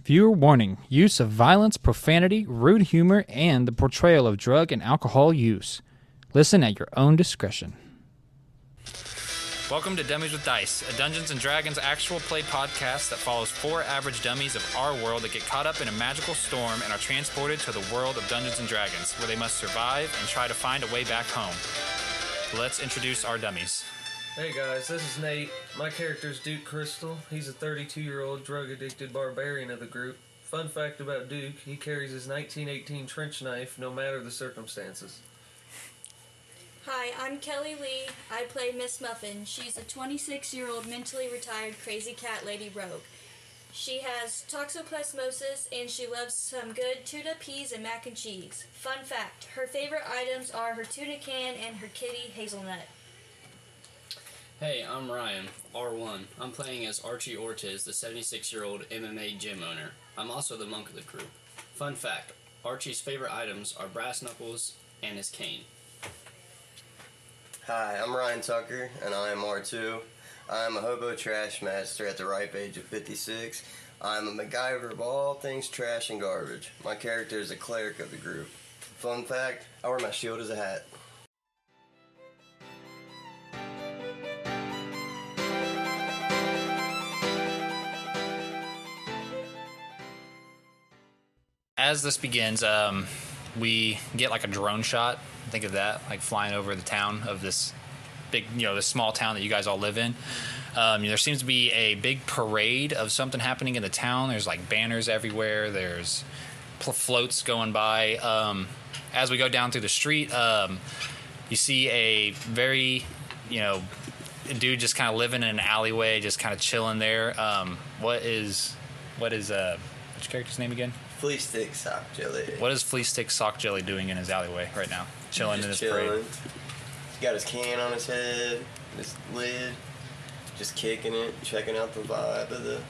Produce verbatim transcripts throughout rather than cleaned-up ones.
Viewer warning, use of violence, profanity, rude humor, and the portrayal of drug and alcohol use. Listen at your own discretion. Welcome to Dummies with Dice, a Dungeons and Dragons actual play podcast that follows four average dummies of our world that get caught up in a magical storm and are transported to the world of Dungeons and Dragons, where they must survive and try to find a way back home. Let's introduce our dummies. Hey guys, this is Nate. My character's Duke Crystal. He's a thirty-two-year-old drug-addicted barbarian of the group. Fun fact about Duke, he carries his nineteen eighteen trench knife no matter the circumstances. Hi, I'm Kelly Lee. I play Miss Muffin. She's a twenty-six-year-old mentally retired crazy cat lady rogue. She has toxoplasmosis and she loves some good tuna peas and mac and cheese. Fun fact, her favorite items are her tuna can and her kitty Hazelnut. Hey, I'm Ryan, R one. I'm playing as Archie Ortiz, the seventy-six-year-old M M A gym owner. I'm also the monk of the group. Fun fact, Archie's favorite items are brass knuckles and his cane. Hi, I'm Ryan Tucker, and I am R two. I am a hobo trash master at the ripe age of fifty-six. I am a MacGyver of all things trash and garbage. My character is a cleric of the group. Fun fact, I wear my shield as a hat. As this begins, um, we get like a drone shot. Think of that, like flying over the town of this big, you know, this small town that you guys all live in. Um, there seems to be a big parade of something happening in the town. There's like banners everywhere. There's pl- floats going by. Um, as we go down through the street, um, you see a very, you know, a dude just kind of living in an alleyway, just kind of chilling there. Um, what is, what is, uh, what's your character's name again? Flea Stick Sock Jelly. What is Flea Stick Sock Jelly doing in his alleyway right now? Chilling just in his chilling. parade. He's got his can on his head, his lid, just kicking it, checking out the vibe of the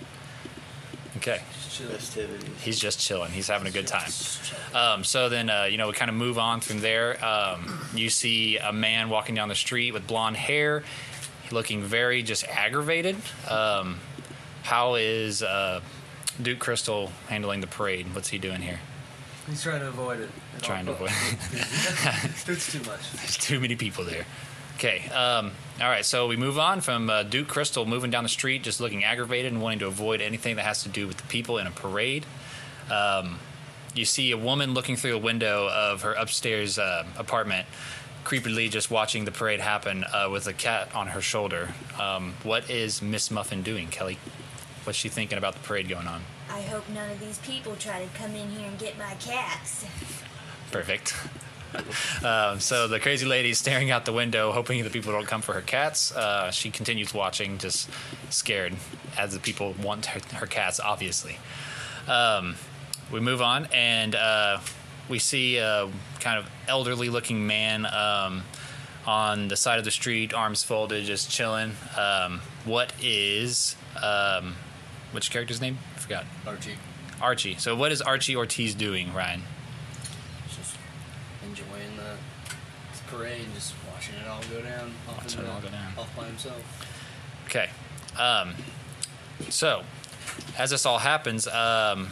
Okay. festivities. He's just chilling. He's having a good time. Um, so then, uh, you know, we kind of move on from there. Um, you see a man walking down the street with blonde hair, looking very just aggravated. Um, how is uh, Duke Crystal handling the parade? What's he doing here? He's trying to avoid it. Trying to avoid it. It's too much. There's too many people there. Okay. Um, all right. So we move on from uh, Duke Crystal moving down the street, just looking aggravated and wanting to avoid anything that has to do with the people in a parade. Um, you see a woman looking through the window of her upstairs uh, apartment, creepily just watching the parade happen uh, with a cat on her shoulder. Um, what is Miss Muffin doing, Kelly? What's she thinking about the parade going on? I hope none of these people try to come in here and get my cats. Perfect. um, so the crazy lady is staring out the window, hoping the people don't come for her cats. Uh, she continues watching, just scared, as the people want her, her cats, obviously. Um, we move on, and uh, we see a kind of elderly-looking man um, on the side of the street, arms folded, just chilling. Um, what is... Um, which character's name? I forgot. Archie. Archie. So what is Archie Ortiz doing, Ryan? Just enjoying the parade, just watching it all go down. Off Watching it all go down. Off by himself. Okay. Um, so, as this all happens, um,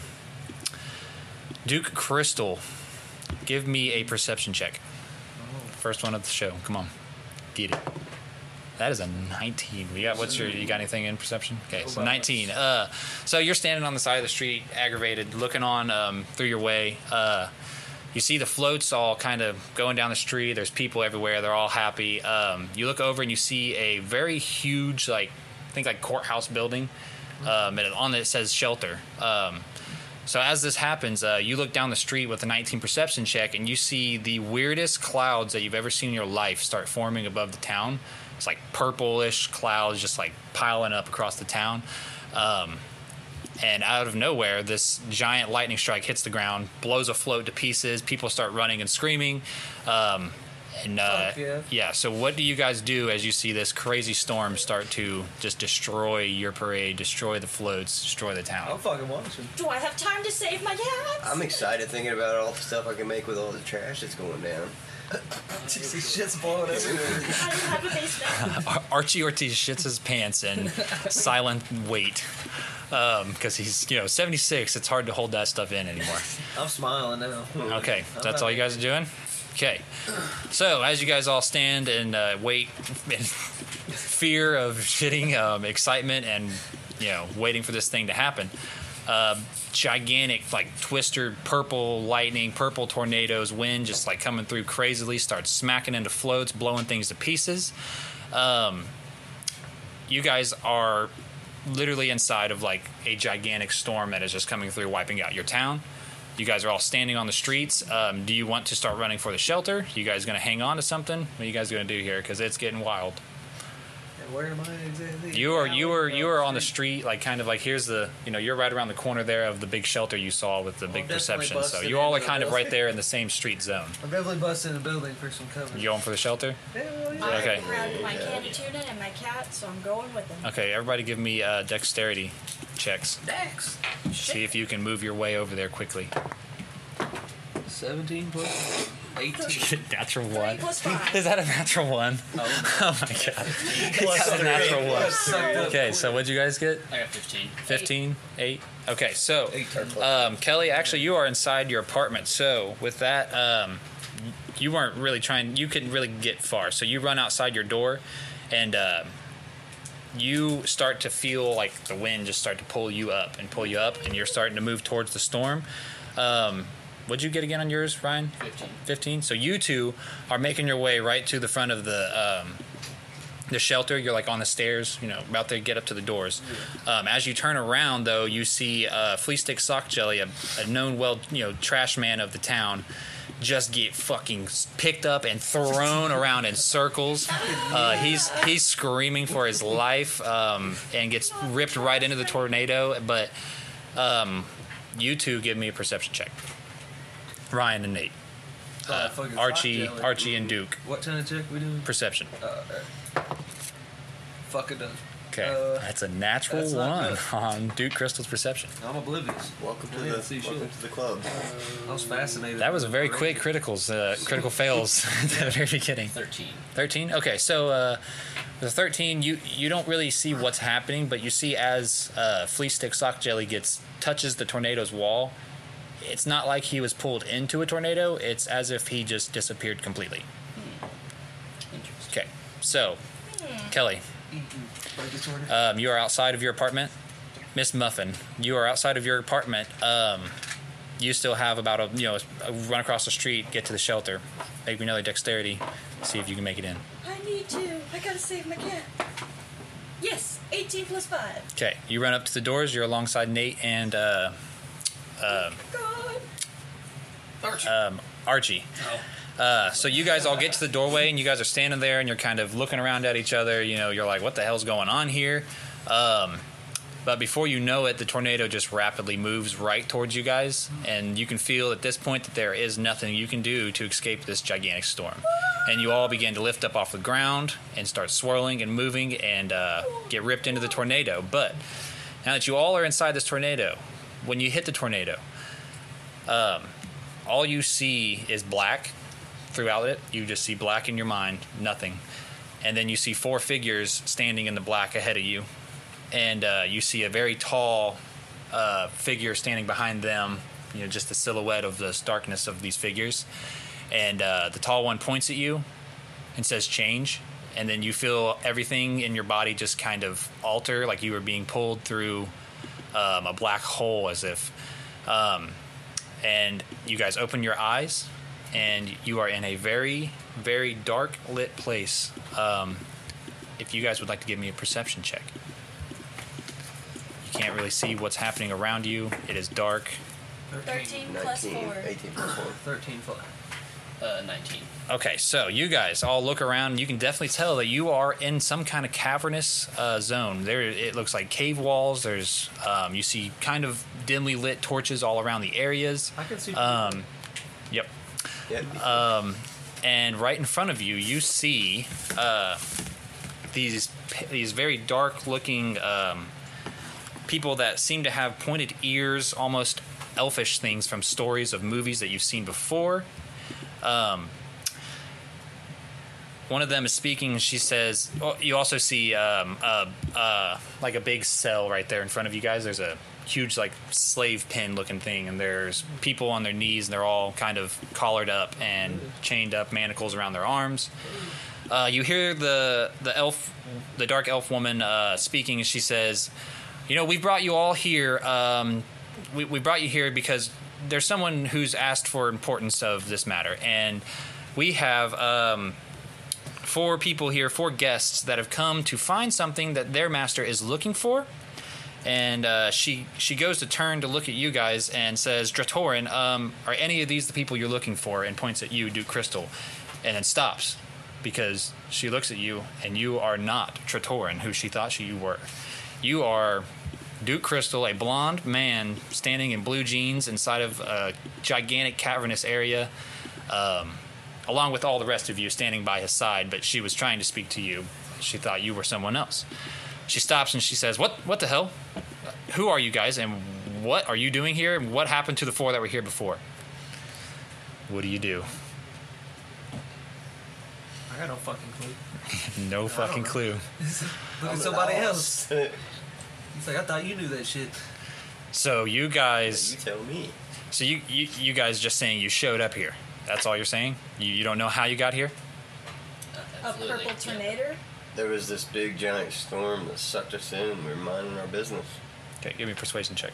Duke Crystal, give me a perception check. First one of the show. Come on. Get it. That is a nineteen. We got what's your you got anything in perception? Okay, so nineteen. Uh, so you're standing on the side of the street, aggravated, looking on um, through your way. Uh, you see the floats all kind of going down the street. There's people everywhere. They're all happy. Um, you look over and you see a very huge, like I think like courthouse building. Um, and on it, it says shelter. Um, so as this happens, uh, you look down the street with a nineteen perception check, and you see the weirdest clouds that you've ever seen in your life start forming above the town. It's like purplish clouds just like piling up across the town. Um, and out of nowhere, this giant lightning strike hits the ground, blows a float to pieces. People start running and screaming. Um, and uh, yeah. yeah, so what do you guys do as you see this crazy storm start to just destroy your parade, destroy the floats, destroy the town? I'm fucking watching. Do I have time to save my cats? I'm excited thinking about all the stuff I can make with all the trash that's going down. Jeez, shit's blowing everywhere. I don't have a basement. Archie Ortiz shits his pants in silent wait. because he's you know seventy-six. It's hard to hold that stuff in anymore. I'm smiling now. Okay, that's all you guys are doing? Okay. So, as you guys all stand and uh, wait in fear of shitting, um, excitement, and, you know, waiting for this thing to happen, uh, gigantic, like, twister, purple lightning, purple tornadoes, wind just, like, coming through crazily, starts smacking into floats, blowing things to pieces. Um, you guys are literally inside of, like, a gigantic storm that is just coming through, wiping out your town. You guys are all standing on the streets. Um, do you want to start running for the shelter? You guys going to hang on to something? What are you guys going to do here? Because it's getting wild. And where am I exactly? You are you are you are on the street, like kind of like here's the you know you're right around the corner there of the big shelter you saw with the Well, big I'm definitely perception. So busting you all are into kind the of right building. there in the same street zone. I'm definitely busting the building for some cover. You going for the shelter? Hell yeah. I Okay. grabbed my candy tuna and my cat, so I'm going with them. Okay, everybody, give me uh, dexterity checks. Dex. See if you can move your way over there quickly. seventeen plus eighteen. Natural Three one. plus five. Is that a natural one? Oh, Oh my god! It's a natural one. Sucked up. Okay, so what'd you guys get? I got fifteen. fifteen, eight. Okay, so eighteen. um, Kelly, actually, you are inside your apartment. So with that, um, you weren't really trying. You couldn't really get far. So you run outside your door, and uh, you start to feel like the wind just start to pull you up and pull you up, and you're starting to move towards the storm. Um, what'd you get again on yours, Ryan? Fifteen. fifteen. So you two are making your way right to the front of the um, the shelter. You're like on the stairs, you know, about to get up to the doors. Um, as you turn around, though, you see uh, Flea Stick Sock Jelly, a, a known well, you know, trash man of the town, just get fucking picked up and thrown around in circles. Uh, he's he's screaming for his life um, and gets ripped right into the tornado. But um, you two give me a perception check. Ryan and Nate. Uh, fucking Archie, sock jelly. Archie and Duke. What kind of check we doing? Perception. Uh, uh, fuck it done. Okay, Uh, that's a natural that's not one good. on Duke Crystal's perception. I'm oblivious. Welcome to I didn't the see welcome shit. to the club. I was fascinated. That was a very by the quick criticals, uh, critical fails at the very beginning. Thirteen. thirteen. Okay, so uh, the thirteen, you you don't really see what's happening, but you see as uh, Flea Stick Sock Jelly gets touches the tornado's wall. It's not like he was pulled into a tornado. It's as if he just disappeared completely. Interesting. Okay, so Kelly, Like it's ordered. um, you are outside of your apartment. Miss Muffin, you are outside of your apartment. Um, you still have about a you know a run across the street, get to the shelter. Make me another dexterity. See if you can make it in. I need to. I gotta save my cat. Yes, eighteen plus five. Okay, you run up to the doors. You're alongside Nate and uh, God. Archie. um, Archie. oh. Uh, so you guys all get to the doorway, and you guys are standing there, and you're kind of looking around at each other. You know, you're like, "What the hell's going on here?" Um, but before you know it, the tornado just rapidly moves right towards you guys, and you can feel at this point that there is nothing you can do to escape this gigantic storm. And you all begin to lift up off the ground and start swirling and moving and uh, get ripped into the tornado. But now that you all are inside this tornado, when you hit the tornado, um, all you see is black throughout it. You just see black in your mind, nothing. And then you see four figures standing in the black ahead of you. And uh, you see a very tall uh, figure standing behind them, you know, just the silhouette of the darkness of these figures. And uh, the tall one points at you and says, "Change." And then you feel everything in your body just kind of alter, like you were being pulled through um, a black hole, as if. Um, and you guys open your eyes, and you are in a very, very dark lit place. Um, if you guys would like to give me a perception check. You can't really see what's happening around you. It is dark. Thirteen plus nineteen, four. eighteen plus four. thirteen plus. Uh, nineteen. Okay, so you guys all look around, and you can definitely tell that you are in some kind of cavernous uh, zone. There, it looks like cave walls. There's, um, you see, kind of dimly lit torches all around the areas. I can see. Um, yep. Yep. Um, and right in front of you, you see uh, these these very dark-looking um, people that seem to have pointed ears, almost elfish things from stories of movies that you've seen before. Um, one of them is speaking, and she says, oh, you also see um, uh, uh, like a big cell right there in front of you guys. There's a huge like slave pen looking thing, and there's people on their knees, and they're all kind of collared up and chained up, manacles around their arms. Uh, you hear the the elf, the dark elf woman uh, speaking, and she says, you know, we brought you all here. Um, we, we brought you here because there's someone who's asked for importance of this matter, and we have um, four people here, four guests that have come to find something that their master is looking for. And uh, she she goes to turn to look at you guys and says, Dratorin, um, are any of these the people you're looking for? And points at you, Duke Crystal, and then stops because she looks at you, and you are not Dratorin, who she thought you were. You are Duke Crystal, a blonde man standing in blue jeans inside of a gigantic cavernous area, um, along with all the rest of you standing by his side, but she was trying to speak to you. She thought you were someone else. She stops and she says, what What the hell? Who are you guys, and what are you doing here? And what happened to the four that were here before? What do you do? I got no fucking clue. No I fucking don't clue. Look at somebody else. He's like, I thought you knew that shit. So you guys... You tell me. So you, you, you guys just saying you showed up here. That's all you're saying? You, you don't know how you got here? A purple tornado? There was this big giant storm that sucked us in, and we were minding our business. Okay, give me a persuasion check.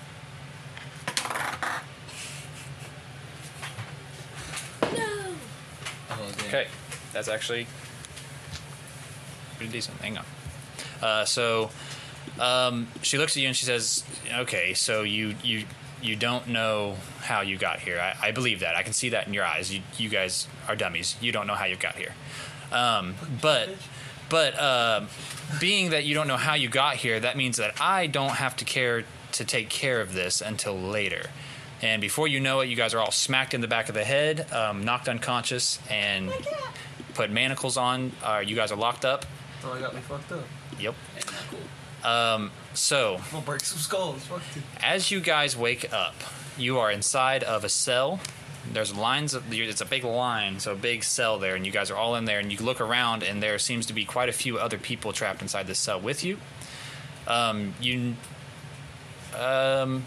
No. Oh, damn. Okay, that's actually pretty decent. Hang on. Uh, so um, she looks at you and she says, "Okay, so you you you don't know how you got here. I, I believe that. I can see that in your eyes. You you guys are dummies. You don't know how you got here. Um, but but uh, being that you don't know how you got here, that means that I don't have to care to take care of this until later." And before you know it, you guys are all smacked in the back of the head, um, knocked unconscious, and put manacles on. Uh, you guys are locked up. Oh, I got me fucked up. Yep. Ain't that cool? Um, so, I'm gonna break some skulls. Fuck you. as you guys wake up, you are inside of a cell. There's lines of, it's a big line, so a big cell there, and you guys are all in there, and you look around, and there seems to be quite a few other people trapped inside this cell with you. Um, you, um,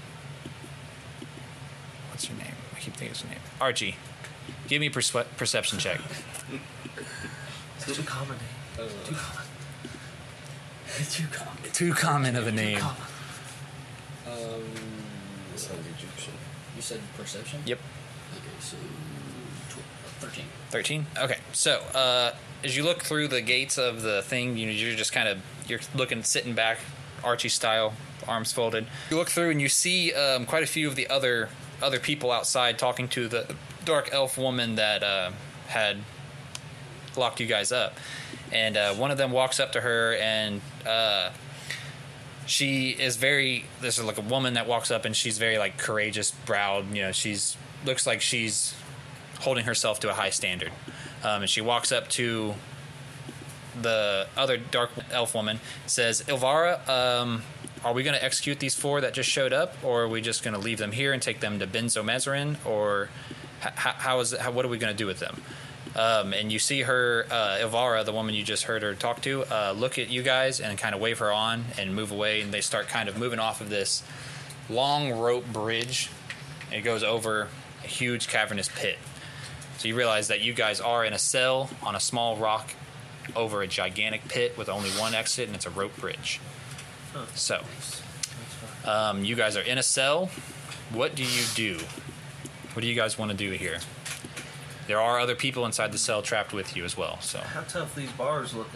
what's your name? I keep thinking it's your name. Archie, give me a perce- perception check. It's too common. Uh, Too common. Too common. Too common of a Too name. common. um, Sounds Egyptian. you said perception? Yep. Okay, so tw- thirteen. thirteen. Okay, so uh, as you look through the gates of the thing, you know, you're just kind of you're looking, sitting back, Archie style, arms folded. You look through and you see um, quite a few of the other other people outside talking to the dark elf woman that uh, had locked you guys up. And uh, one of them walks up to her, and uh, she is very. This is like a woman that walks up, and she's very like courageous browed. You know, she's looks like she's holding herself to a high standard. Um, and she walks up to the other dark elf woman, says, "Ilvara, um, are we going to execute these four that just showed up, or are we just going to leave them here and take them to Benzo Mezerin, or h- how is it, how, what are we going to do with them?" Um, and you see her, uh, Ilvara, the woman you just heard her talk to, uh, look at you guys and kind of wave her on and move away, and they start kind of moving off of this long rope bridge. It goes over a huge cavernous pit. So you realize that you guys are in a cell on a small rock over a gigantic pit with only one exit, and it's a rope bridge. Huh. So, um, you guys are in a cell. What do you do? What do you guys want to do here? There are other people inside the cell trapped with you as well. So How tough these bars looking?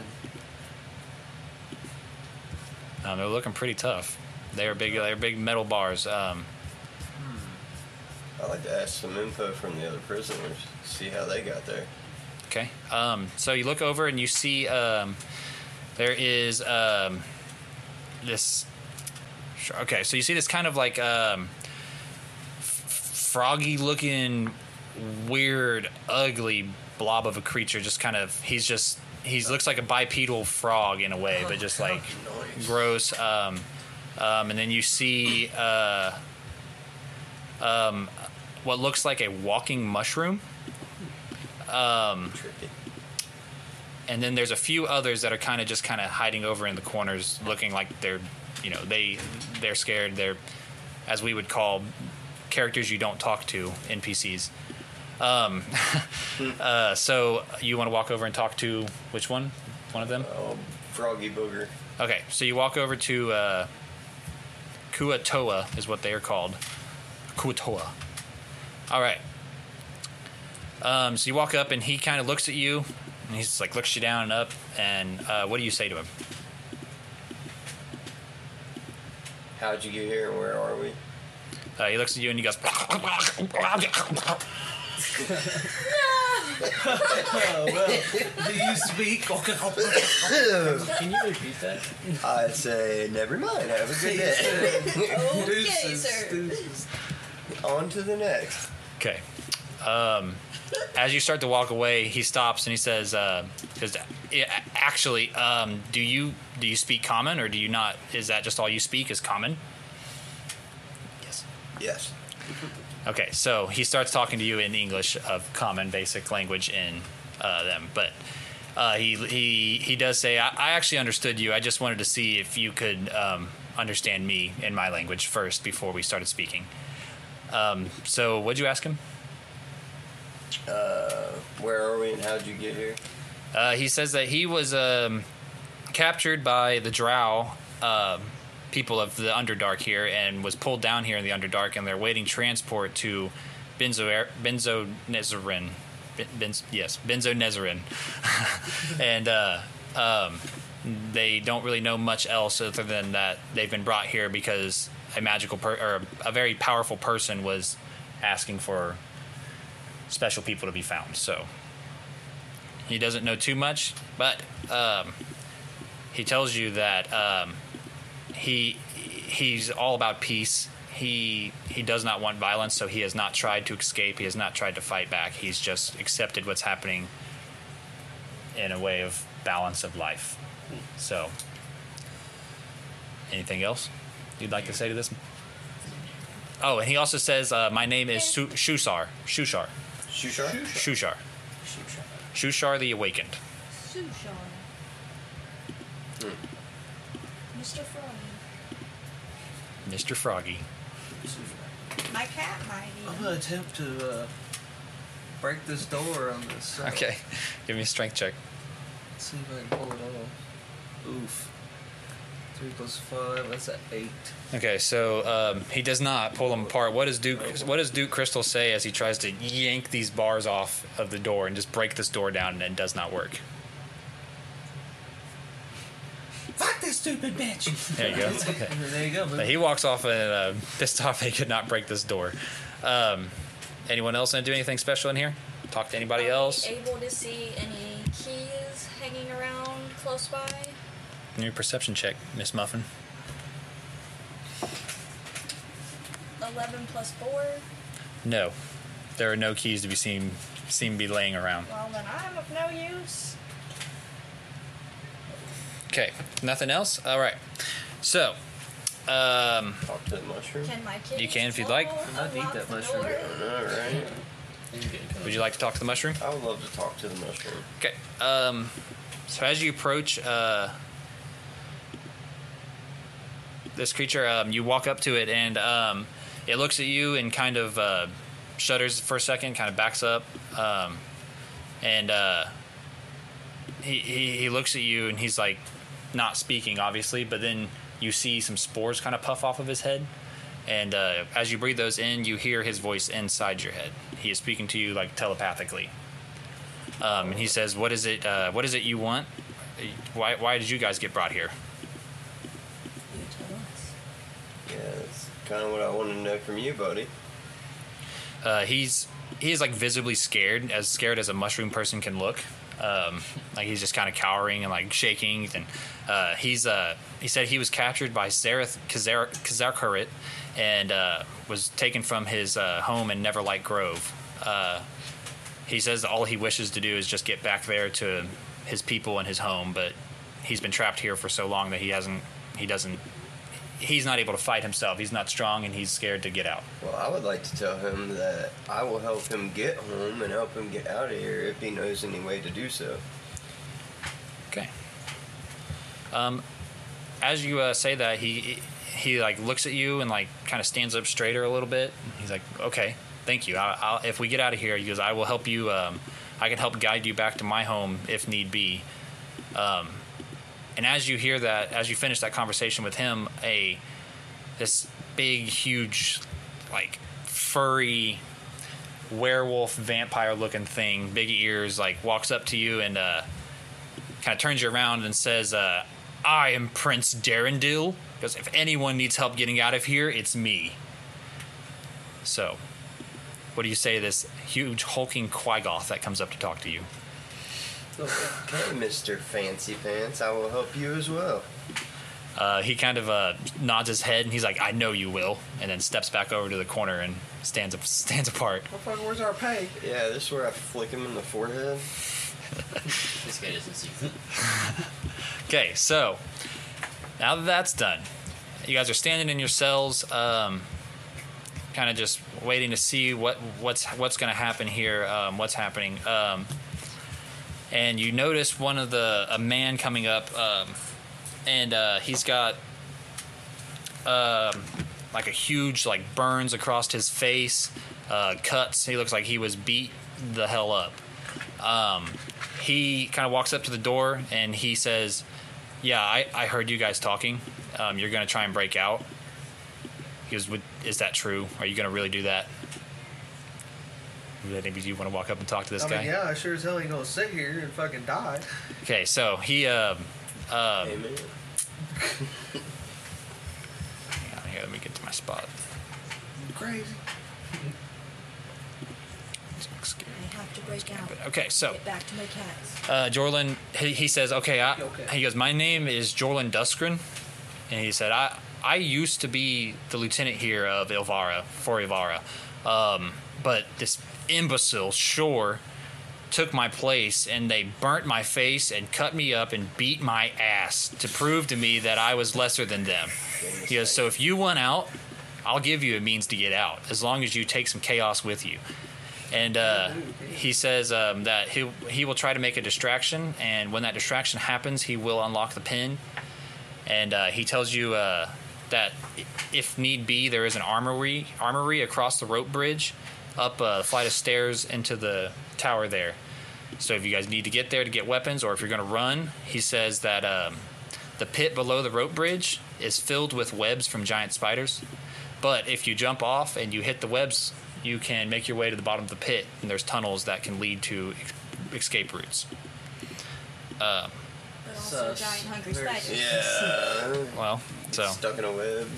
um, they're looking pretty tough. They are big. They're big metal bars. Um, I'd like to ask some info from the other prisoners, see how they got there. okay. Um, so you look over and you see um, there is um, this. Okay, so you see this kind of like um, f- froggy-looking, weird, ugly blob of a creature. Just kind of, he's just he looks like a bipedal frog in a way, but just like Nice. gross. Um, um, and then you see uh, um, what looks like a walking mushroom. Um, Tricky. and then there's a few others that are kind of just kind of hiding over in the corners, looking like they're, you know, they they're scared. They're, as we would call, characters you don't talk to, N P Cs. Um, uh, so you want to walk over and talk to which one? One of them? Oh, Froggy Booger. Okay, so you walk over to uh, Kuatoa is what they are called. Kuatoa. All right. Um, so you walk up and he kind of looks at you, and he's like looks you down and up. And uh, what do you say to him? How'd you get here and where are we? Uh, he looks at you and he goes. Oh, well, do you speak? Can you repeat that? I say, never mind. Have a good day. Okay, Deuces, sir. deuces. On to the next. Okay. Um, as you start to walk away, he stops and he says, uh, "Cause, yeah, actually, um, do you do you speak common or do you not? Is that just all you speak is common?" Yes. Yes. Okay, so he starts talking to you in English of common basic language in uh, them, but uh, he he he does say, I, "I actually understood you. I just wanted to see if you could um, understand me in my language first before we started speaking." Um, so, what'd you ask him? Uh, where are we and how'd you get here? Uh, he says that he was um, captured by the Drow uh, people of the Underdark here and was pulled down here in the Underdark, and they're waiting transport to Benzo Benzo Nezarin. Ben, Benz, yes, Benzo Nezarin. and uh, um, they don't really know much else other than that they've been brought here because a magical per- or a very powerful person was asking for special people to be found. So he doesn't know too much, but um, he tells you that um, he he's all about peace. He he does not want violence, so he has not tried to escape. He has not tried to fight back. He's just accepted what's happening in a way of balance of life. So, anything else you'd like to say to this? Oh, and he also says, uh, "My name is Su- Shushar. Shushar. Shushar? Shushar. Shushar the Awakened." Sushan. Mister Froggy. Mister Froggy. My cat might I'm even. gonna attempt to uh, break this door on this side. Okay, give me a strength check. Let's see if I can pull it off. Oof. Three plus five. That's an eight. Okay, so um, he does not pull them apart. What does Duke? What does Duke Crystal say as he tries to yank these bars off of the door and just break this door down, and it does not work? Fuck this stupid bitch. There you go. Okay. There you go. But Man. he walks off and uh, pissed off they could not break this door. Um, anyone else want to do anything special in here? Talk to anybody Are we else? able to see any keys hanging around close by? Your perception check, Miss Muffin. eleven plus four. No, there are no keys to be seen seem to be laying around. Well, then I'm of no use. Okay, nothing else. All right, so um, Talk to the mushroom. Can my kids You can if you'd like. I'd eat that mushroom. Alright. would you like to talk to the mushroom? I would love to talk to the mushroom. Okay. Um, so as you approach uh, this creature, um, you walk up to it, and um, it looks at you and kind of uh, shudders for a second, kind of backs up, um, and uh, he, he he looks at you, and he's like not speaking, obviously, but then you see some spores kind of puff off of his head, and uh, as you breathe those in, you hear his voice inside your head. He is speaking to you like telepathically. Um, and he says, "What is it? Uh, what is it you want? Why? Why did you guys get brought here?" Yeah, that's kind of what I want to know from you, buddy. Uh, he's he is like visibly scared, as scared as a mushroom person can look. Um, like he's just kind of cowering and like shaking. And uh, he's uh, he said he was captured by Zareth Kazar- Kazarkarit and uh, was taken from his uh, home in Neverlight Grove. Uh, he says all he wishes to do is just get back there to his people and his home, but he's been trapped here for so long that he hasn't he doesn't he's not able to fight himself. He's not strong, and he's scared to get out. Well, I would like to tell him that I will help him get home and help him get out of here if he knows any way to do so. Um, as you uh, say that, he he like looks at you and like kind of stands up straighter a little bit. He's like, "Okay, thank you. I, I'll, if we get out of here," he goes, "I will help you. Um, I can help guide you back to my home if need be." Um, and as you hear that, as you finish that conversation with him, a this big, huge, like furry werewolf vampire looking thing, big ears, like walks up to you and uh, kind of turns you around and says, uh, "I am Prince Darendil. Because if anyone needs help getting out of here, it's me." So, what do you say to this huge hulking Quagoth that comes up to talk to you? Okay, Mister Fancy Pants, I will help you as well. Uh, he kind of uh, nods his head and he's like, "I know you will," and then steps back over to the corner and stands up, stands apart. Motherfucker, where's our pay? Yeah, this is where I flick him in the forehead. This guy doesn't see. Okay, so now that that's done, you guys are standing in your cells, um, kind of just waiting to see what what's what's going to happen here, um, what's happening, um, and you notice one of the a man coming up, um, and uh, he's got um, like a huge like burns across his face, uh, cuts. He looks like he was beat the hell up. Um, he kind of walks up to the door and he says, "Yeah, I, I heard you guys talking. Um, you're going to try and break out." He goes, "Would- "Is that true? Are you going to really do that?" Maybe you want to walk up and talk to this I guy? mean, yeah, I sure as hell ain't gonna sit here and fucking die. Okay, so he, um, um, Amen. hang on here, let me get to my spot. You crazy. I have to break out. Okay, so Get back to my cats. uh, Jorlin, he, he says, okay, I, Okay. he goes, "My name is Jorlin Duskren," and he said, I, I used to be the lieutenant here of Ilvara, for Ilvara, um, but this imbecile Shore took my place, and they burnt my face and cut me up and beat my ass to prove to me that I was lesser than them. He goes, "So if you want out, I'll give you a means to get out, as long as you take some chaos with you." And uh, he says um, that he he will try to make a distraction, and when that distraction happens, he will unlock the pin. And uh, he tells you uh, that if need be, there is an armory armory across the rope bridge, up a flight of stairs into the tower there. So if you guys need to get there to get weapons, or if you're going to run, he says that um, the pit below the rope bridge is filled with webs from giant spiders. But if you jump off and you hit the webs, you can make your way to the bottom of the pit, and there's tunnels that can lead to ex- escape routes. Uh, But also Sus. giant hungry Very spiders. Yeah. well, so Stuck in a web.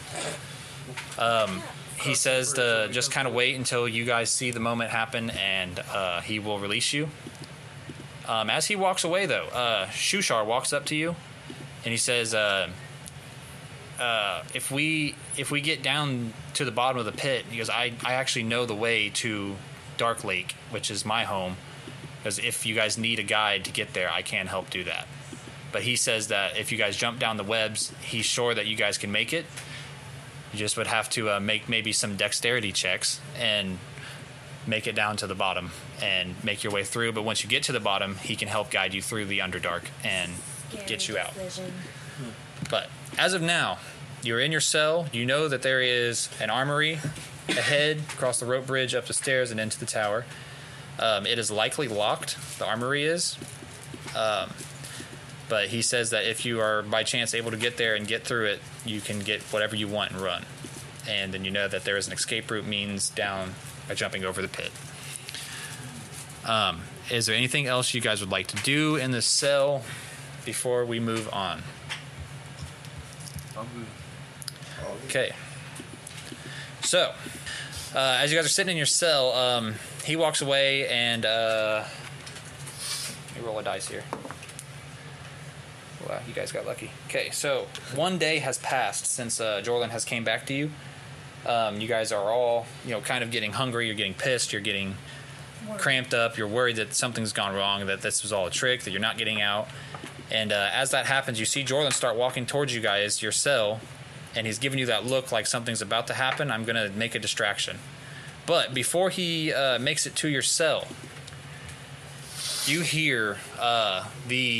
he says to just kind of wait until you guys see the moment happen, and uh, he will release you. Um, as he walks away, though, uh, Shushar walks up to you, and he says, uh, uh, "If we if we get down to the bottom of the pit," he goes, "I I actually know the way to Dark Lake, which is my home. Because if you guys need a guide to get there, I can help do that." But he says that if you guys jump down the webs, he's sure that you guys can make it. You just would have to uh, make maybe some dexterity checks and make it down to the bottom and make your way through. But once you get to the bottom, he can help guide you through the Underdark and get you out. Decision. But as of now, you're in your cell. You know that there is an armory ahead, across the rope bridge, up the stairs, and into the tower. Um, it is likely locked. The armory is. Um, but he says that if you are by chance able to get there and get through it, you can get whatever you want and run. And then you know that there is an escape route means down by jumping over the pit. Um, is there anything else you guys would like to do in this cell before we move on? I'm good. Okay. So, uh, as you guys are sitting in your cell, um, he walks away and uh, let me roll a dice here. Wow, you guys got lucky. Okay, so one day has passed since uh, Jorlin has came back to you. Um, you guys are all, you know, kind of getting hungry. You're getting pissed. You're getting cramped up. You're worried that something's gone wrong, that this was all a trick, that you're not getting out. And uh, as that happens, you see Jorlin start walking towards you guys, your cell, and he's giving you that look like something's about to happen. I'm going to make a distraction. But before he uh, makes it to your cell, you hear uh, the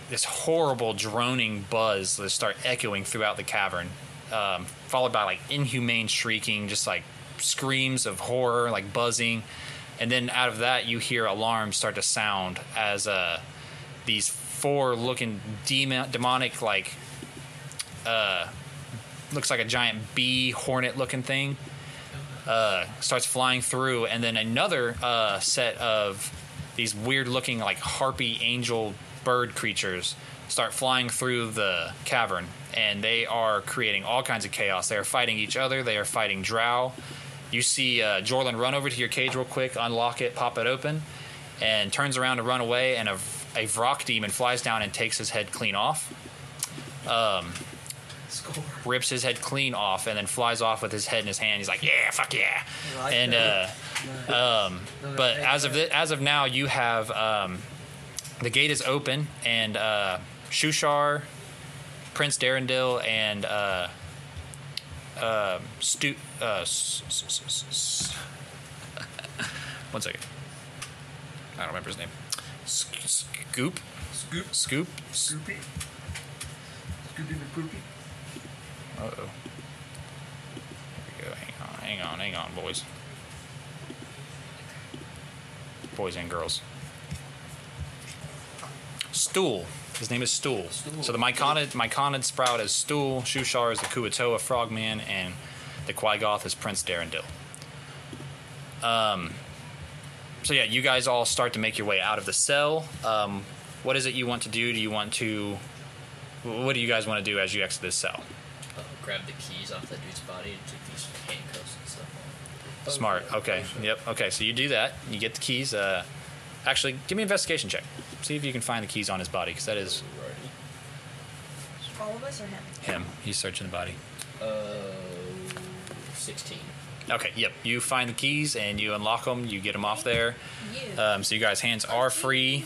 this horrible droning buzz that start echoing throughout the cavern, um, followed by like inhumane shrieking, just like screams of horror, like buzzing, and then out of that you hear alarms start to sound as uh, these four looking demon- demonic like uh, looks like a giant bee hornet looking thing uh, starts flying through, and then another uh, set of these weird looking like harpy angel bird creatures start flying through the cavern, and they are creating all kinds of chaos. They are fighting each other. They are fighting Drow. You see uh, Jorlin run over to your cage real quick, unlock it, pop it open, and turns around to run away, and a, a Vrock demon flies down and takes his head clean off. Um, Score. rips his head clean off, and then flies off with his head in his hand. He's like, yeah, fuck yeah. I like And uh, um, Another but thing as of there. thi- as of now, you have um, the gate is open, and uh, Shushar, Prince Darendil, and uh, uh, Stu. Uh, s- s- s- s- one second. I don't remember his name. Sc- Scoop. Scoop. Scoop. Scoopy. Scoopy McCoopy. Uh oh. Here we go. Hang on, hang on, hang on, boys. Boys and girls. Stool. His name is Stool. Stool. So the Myconid, Myconid sprout is Stool, Shushar is the Kuatoa Frogman, and the Quaigoth is Prince Darendil. Um. So yeah, you guys all start to make your way out of the cell. Um, what is it you want to do? Do you want to? What do you guys want to do as you exit this cell? Uh, grab the keys off that dude's body and take these handcuffs and stuff off. Smart. Okay. Yep. Okay. So you do that. You get the keys. Uh, actually, give me an investigation check. See if you can find the keys on his body, because that is All of us or him? him. He's searching the body. Uh, sixteen. Okay. Yep. You find the keys and you unlock them. You get them off there. You. Um, so you guys' hands are free.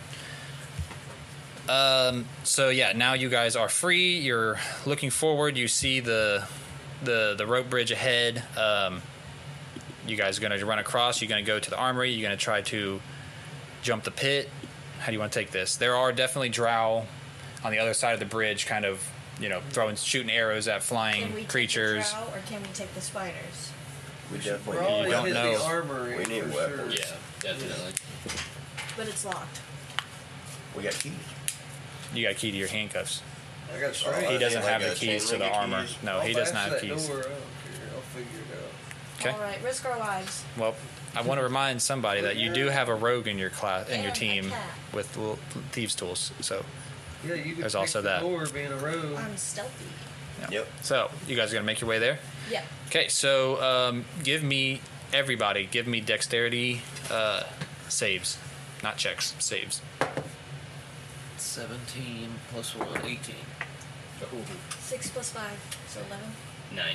Um, so yeah, now you guys are free. You're looking forward. You see the the the rope bridge ahead. Um, you guys are going to run across. You're going to go to the armory. You're going to try to jump the pit. How do you want to take this? There are definitely Drow on the other side of the bridge, kind of, you know, throwing shooting arrows at Can flying we creatures. take the drow or can we take the spiders? We We're definitely all You need don't hit know. the armory. We need for weapons. Sure. Yeah, definitely. But it's locked. We got keys. You got a key to your handcuffs. I got straight. He I doesn't think have I the got keys to chain the link armor. keys. No, I'll he doesn't bash have that keys. door. I don't care. I'll figure it out. Okay. All right, risk our lives. Well, I want to remind somebody that you do have a rogue in your class in your And a team cat. with little thieves' tools. So, Yeah, you could There's pick also the that. door being a rogue. I'm stealthy. yeah. Yep. So you guys are gonna make your way there. Yeah. Okay. So um, give me everybody. Give me dexterity uh, saves, not checks. Saves. seventeen plus one, eighteen. Ooh, Six plus five, so eleven. nine.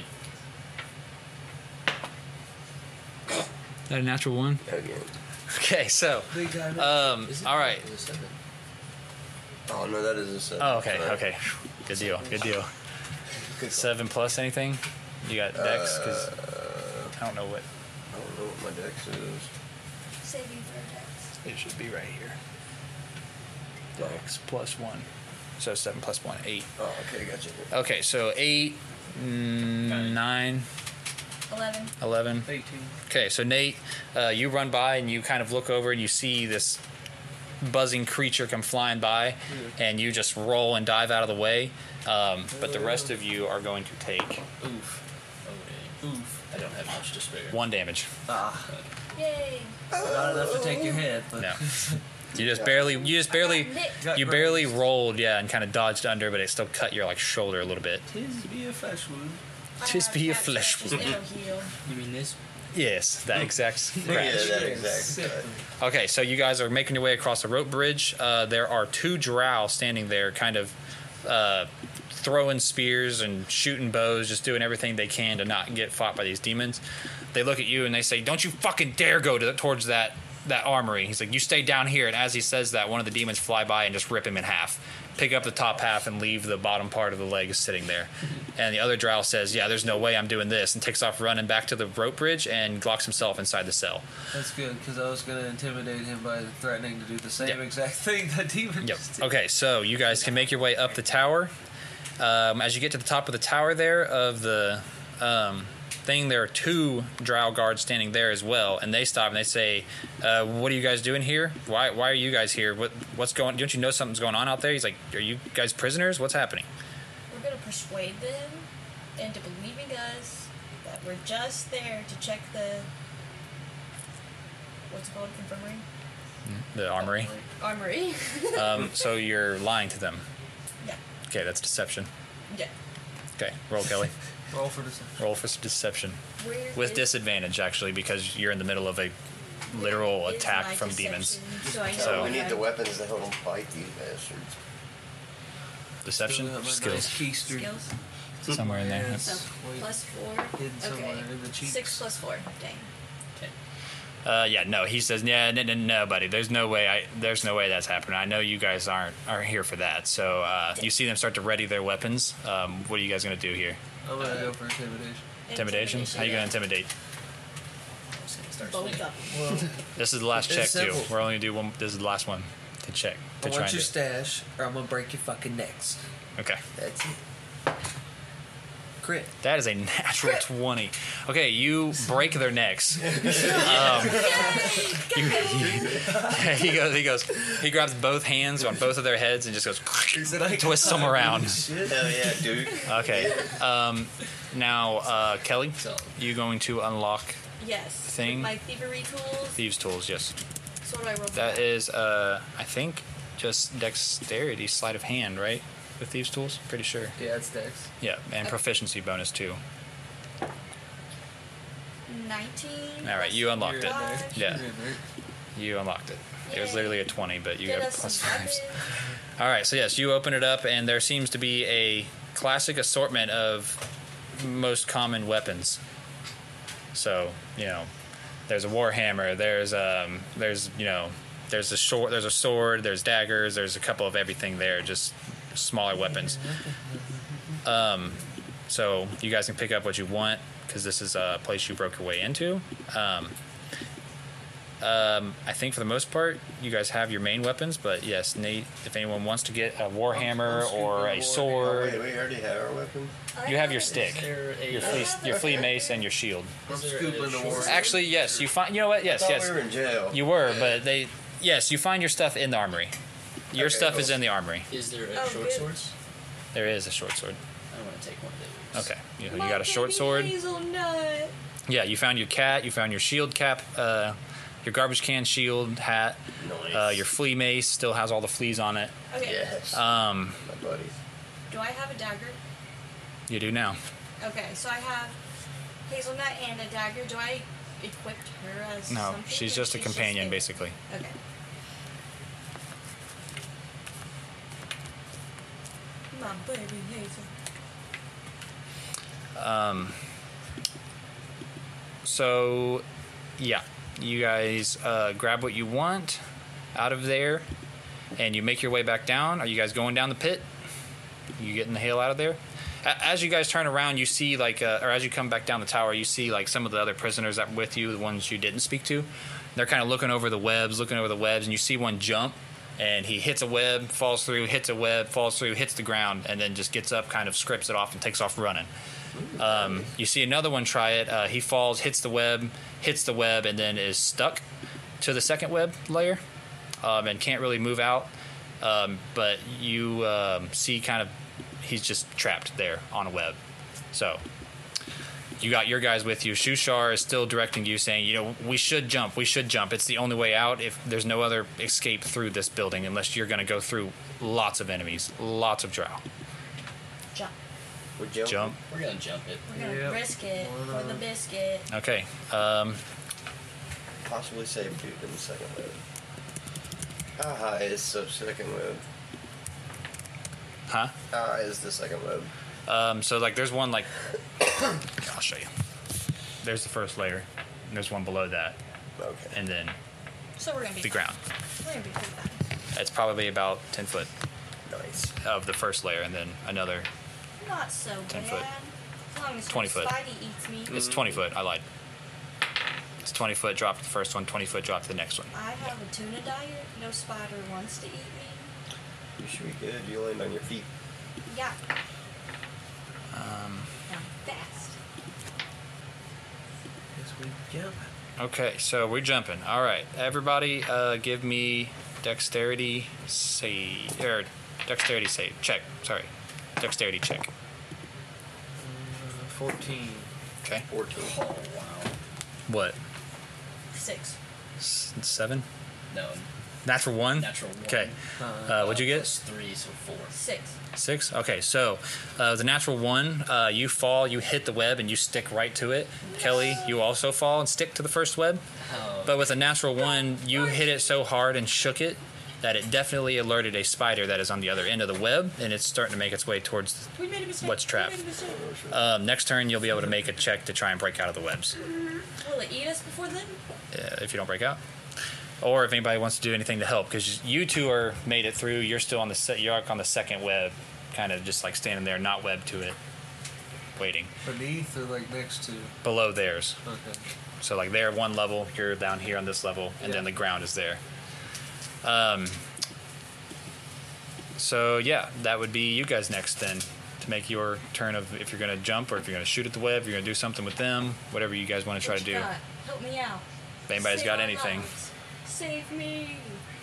That a natural one. Again. Okay. So, Big guy. um, all right. It was a seven. Oh no, that is a seven. Oh, okay. Sorry. Okay. Good deal. Good deal. Seven plus anything? You got dex? Because I don't know what I don't know what my dex is. Saving throw dex. it should be right here. Dex plus one. So seven plus one, eight. Oh, okay, gotcha. Okay, so eight, mm, nine, Eleven. eleven. eighteen. Okay, so Nate, uh, you run by and you kind of look over and you see this buzzing creature come flying by, and you just roll and dive out of the way. Um, but the rest of you are going to take Oof. Okay. Oof. I don't have much to spare. one damage. Ah, Yay! not enough to take your head, but No, you just barely, you just barely, Nick. Got you grazed. barely rolled, yeah, and kind of dodged under, but it still cut your like shoulder a little bit. Tis be a flesh wound. I Just have be a cat flesh scratches, wound. it'll heal. You mean this? Yes, that exact Yeah, scratch. that exact. cut. Okay, so you guys are making your way across the rope bridge. Uh, there are two drow standing there, kind of uh, throwing spears and shooting bows, just doing everything they can to not get fought by these demons. They look at you and they say, "Don't you fucking dare go to, towards that that armory. He's like, you stay down here. And as he says that, one of the demons fly by and just rip him in half. Pick up the top half and leave the bottom part of the leg sitting there. And the other drow says, yeah, there's no way I'm doing this, and takes off running back to the rope bridge and locks himself inside the cell. That's good, because I was going to intimidate him by threatening to do the same Yep. exact thing that demon Yep. just did. Okay, so you guys can make your way up the tower. Um, as you get to the top of the tower there of the um, thing, there are two drow guards standing there as well, and they stop and they say, uh, what are you guys doing here? Why why are you guys here? What What's going Don't you know something's going on out there? He's like, are you guys prisoners? What's happening? We're gonna persuade them into believing us that we're just there to check the what's it called, infirmary? The armory. Armory. Um, so you're lying to them. Yeah. Okay, that's deception. Yeah. Okay, roll, Kelly. Roll for this. Roll for some deception. Where With is- disadvantage, actually, because you're in the middle of a literal where is attack my from deception? demons. So I know So- we what need I'm- the weapons to help them fight these bastards. Deception? Still got my Skills. nice keister. Skills. Somewhere in there. Yeah. That's- So Wait. plus four. Hidden somewhere Okay. in the cheeks. Six plus four. Dang. Uh, yeah, no. He says, yeah, no, no, no, buddy. There's no way. I there's no way that's happening. I know you guys aren't aren't here for that. So uh, you see them start to ready their weapons. Um, what are you guys gonna do here? I'm going to go for intimidation. Intimidation? How you gonna intimidate? I'm just gonna start Both swinging. up. Well, This is the last check It's too. simple. We're only gonna do one. This is the last one to check to I try want and your do. stash, or I'm going to break your fucking necks. Okay, That's it. Crit. that is a natural twenty. Okay, you break their necks. Um, you- you- he goes. He goes. He grabs both hands on both of their heads and just goes twists them around. Hell yeah, Duke. Okay. Um, now, uh, Kelly, So, you going to unlock Yes. Thing. With my thievery tools. thieves' tools? Yes. So what do I roll for That is, uh, I think, just dexterity, sleight of hand, right? With thieves' tools, pretty sure. Yeah, it's Dex. Yeah, and Okay. proficiency bonus too. nineteen. All right, you unlocked You're it. in there. Five. Yeah. You're in there. You unlocked it. It was Yay. literally a twenty, but you Get got us plus some fives. weapons. All right, so yes, you open it up, and there seems to be a classic assortment of most common weapons. So you know, there's a warhammer. There's um, there's you know, there's a short, there's a sword. There's daggers. There's a couple of everything there, just smaller weapons. Um, so you guys can pick up what you want because this is a place you broke your way into. Um, um, I think for the most part, you guys have your main weapons, but yes, Nate, if anyone wants to get a warhammer I'm or a scooping a war- Oh, sword, wait, we already have our weapon. you have your it. stick, is there a, your flea, your flea mace, and your shield. I'm is there scooping a the short war. sword? Actually, yes, you find. You know what? Yes, I thought yes, we were in jail. you were, but they. Yes, you find your stuff in the armory. Your Okay, stuff cool. is in the armory. Is there a Oh, short good. swords? There is a short sword. I want to take one of those. Okay, you, you My got a short baby sword. Hazelnut. Yeah, you found your cat. You found your shield cap. Uh, your garbage can shield hat. Nice. Uh, your flea mace still has all the fleas on it. Okay. Yes, Um, my buddy. Do I have a dagger? you do now. Okay, so I have Hazelnut and a dagger. Do I equip her as No, something? she's or just a companion, a- basically. Okay. My baby Hazel. Um, so, yeah, you guys uh, grab what you want out of there, and you make your way back down. Are you guys going down the pit? You getting the hell out of there? A- As you guys turn around, you see like, uh, or as you come back down the tower, you see like some of the other prisoners that were with you, the ones you didn't speak to. They're kind of looking over the webs, looking over the webs, and you see one jump, and he hits a web, falls through, hits a web, falls through, hits the ground, and then just gets up, kind of scripts it off, and takes off running. Um, you see another one try it. Uh, he falls, hits the web, hits the web, and then is stuck to the second web layer, um, and can't really move out. Um, but you um, see, kind of, he's just trapped there on a web. So you got your guys with you. Shushar is still directing you, saying, you know, we should jump. We should jump. It's the only way out. If there's no other escape through this building, unless you're going to go through lots of enemies, lots of drow. Jump. We're jumping. Jump. We're gonna jump it. We're gonna Yep. risk it Why for the not? biscuit. Okay. Um, Possibly save Duke in the second wave. How high is the second wave? huh? How high is the second wave? Um, so like, there's one like, I'll show you. There's the first layer. And there's one below that, Okay. and then So we're gonna be the fine. ground. We're gonna be pretty fine. It's probably about ten foot Nice. of the first layer, and then another. Not so ten bad. foot. As long as twenty foot. Spidey eats me. It's twenty foot. I lied. It's twenty foot drop to the first one, twenty foot drop to the next one. I have a tuna diet. No spider wants to eat me. You should be good. You land on your feet. Yeah. Um, I'm fast. Guess we jump. okay, so we're jumping. All right, everybody, uh, give me dexterity save or dexterity save check. Sorry, dexterity check. Uh, Fourteen. Okay. fourteen. Oh wow. What? Six. S- seven? No. Natural one. Natural one. Okay. Uh, Uh, what'd you get? Plus three, so four. Six. Six. Okay, so uh, the natural one, uh, you fall, you hit the web, and you stick right to it. Kelly, you also fall and stick to the first web. Oh. But with a natural one, you hit it so hard and shook it that it definitely alerted a spider that is on the other end of the web, and it's starting to make its way towards. We made a mistake. What's trapped? We made a mistake. Um, next turn, you'll be able to make a check to try and break out of the webs Will it eat us before then? uh, if you don't break out. Or if anybody wants to do anything to help, because you two are made it through. You're still on the se- you're on the second web, kind of just like standing there, not webbed to it, waiting Beneath or like next to? below theirs. Okay. So like they're one level, you're down here on this level, and Yeah. then the ground is there. Um. So yeah, that would be you guys next then to make your turn of if you're gonna jump or if you're gonna shoot at the web, if you're gonna do something with them, whatever you guys want to try What to you do. got? Help me out. If anybody's Save got our anything, lives. Save me.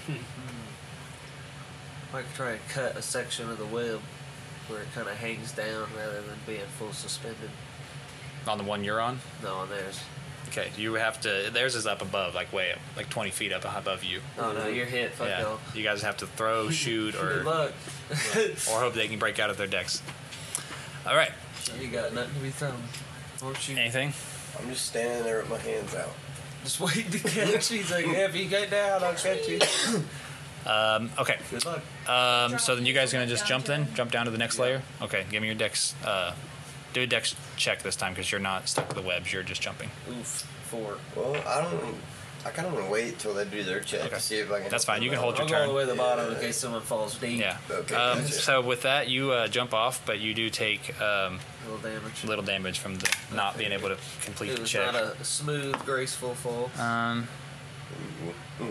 Might try and cut a section of the web where it kind of hangs down rather than being full suspended. on the one you're on. No, on theirs. Okay, you have to. Theirs is up above, like way up, like twenty feet up above you. Oh no, you're hit. Fuck yeah, y'all. you guys have to throw, shoot, Good or luck. or hope they can break out of their decks. All right, You got nothing to be thrown. Won't you? anything? I'm just standing there with my hands out. Just wait to catch you. He's like, yeah, if you get down, I'll catch you. Um, okay. Good luck. Um, so then you guys gonna just jump then? Jump down to the next layer? Okay, give me your dex. Uh, do a dex check this time because you're not stuck to the webs. You're just jumping. Oof. Four. Well, I don't. I kind of want to wait till they do their check Okay. to see if I can. That's help fine, you them can hold out. your I'll go all turn. the way to the bottom in case someone falls deep. Yeah. Okay, Um, gotcha. so with that, you uh, jump off, but you do take um, A little damage. little damage from the not being able to complete It the was check. not a smooth, graceful fall. Um, Mhm.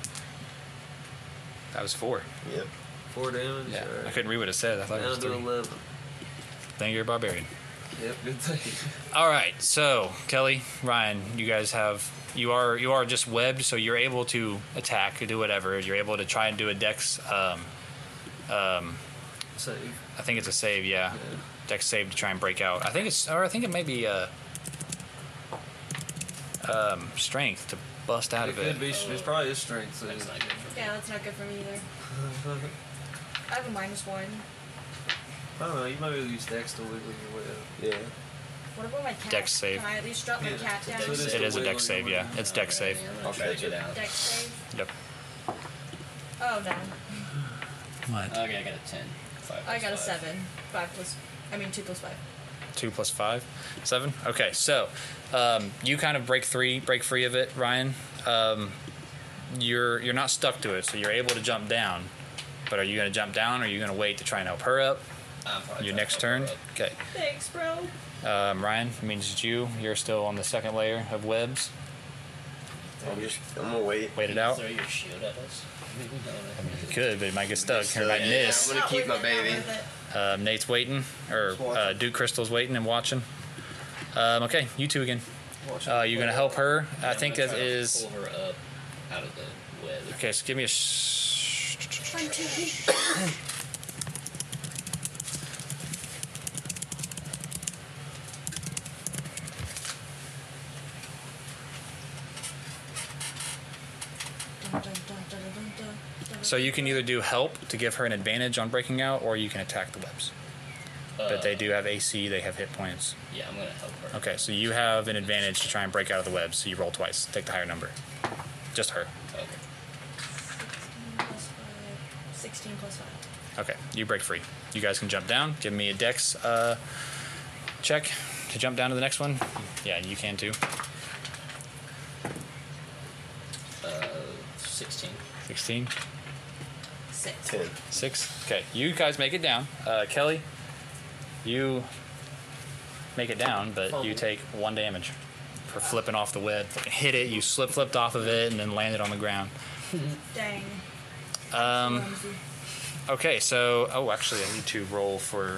that was four. Yep. Four damage. Yeah, All right. I couldn't read what it said. I thought it Down was to three. eleven. Thank you, you're a barbarian. Yep, good thing. All right, so Kelly, Ryan, you guys have you are you are just webbed, so you're able to attack, do whatever. You're able to try and do a dex. Um, um, Save. I think it's a save, yeah. Yeah. Dex save to try and break out. I think it's, or I think it may be uh um, strength to bust out It of could it. be. It's probably a strength. So That's not good for me. Yeah, that's not good for me either. I have a minus one. I don't know. You might be able to use Dex to wiggle your way out. Yeah. What about my cat? Dex save. Can I at least drop my Yeah, cat down? so it is It is a wiggle dex your save, way yeah. out. It's dex Okay. save. I'll try to get out. Dex save. Yep. Oh no. What? Okay, I got a ten. Five I plus got a five. seven. Five plus. I mean two plus five. Two plus five, seven. Okay, so um, you kind of break three, break free of it, Ryan. Um, you're you're not stuck to it, so you're able to jump down. But are you going to jump down, or are you going to wait to try and help her up? I'm probably Your trying next to turn. help her up. Okay. Thanks, bro. Um, Ryan, it means it's you. You're still on the second layer of webs. I'm just. I'm gonna wait. Wait it out. Throw your shield at us. You could, but it might get stuck. It might Yeah. miss. I'm gonna Not keep worth my it, not baby. worth it. Um, Nate's waiting, or Just watching. uh, Duke Crystal's waiting and watching. Um, okay, you two again. Watch Uh, it. you're gonna help her. Yeah, I I'm think gonna that try to is. pull her up out of the web. Okay, so give me a. Sh- One, two, three. Dun, dun, dun, dun, dun, dun, dun, So you can either do help to give her an advantage on breaking out, or you can attack the webs. But they do have A C. They have hit points. Yeah, I'm gonna help her. Okay, so you have an advantage to try and break out of the webs. So you roll twice. Take the higher number. Just her. Okay. sixteen plus five. Sixteen plus five. Okay, you break free. You guys can jump down. Give me a dex uh, check to jump down to the next one. Yeah, you can too. Uh, sixteen. sixteen. Six. ten. Six. Okay, you guys make it down. Uh, Kelly, you make it down, but you take one damage for flipping off the web. Hit it, you slip flipped off of it, and then landed on the ground. Dang. Um, Clumsy. okay, so oh, actually, I need to roll for.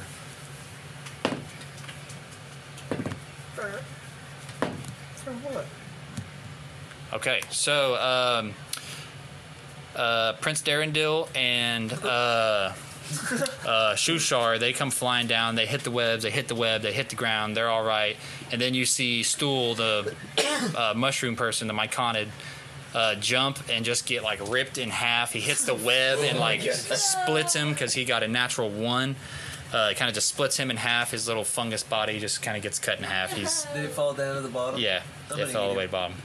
Fur. For what? Okay, so um, uh, Prince Darendil and uh, uh, Shushar, they come flying down. They hit the webs. They hit the web. They hit the ground. They're all right. And then you see Stool, the uh, mushroom person, the Myconid, uh, jump and just get like ripped in half. He hits the web and like splits him because he got a natural one. Uh, it kind of just splits him in half. His little fungus body just kind of gets cut in half. He's Did it fall down to the bottom? yeah, I'm it gonna fell all eat the way it. to the bottom.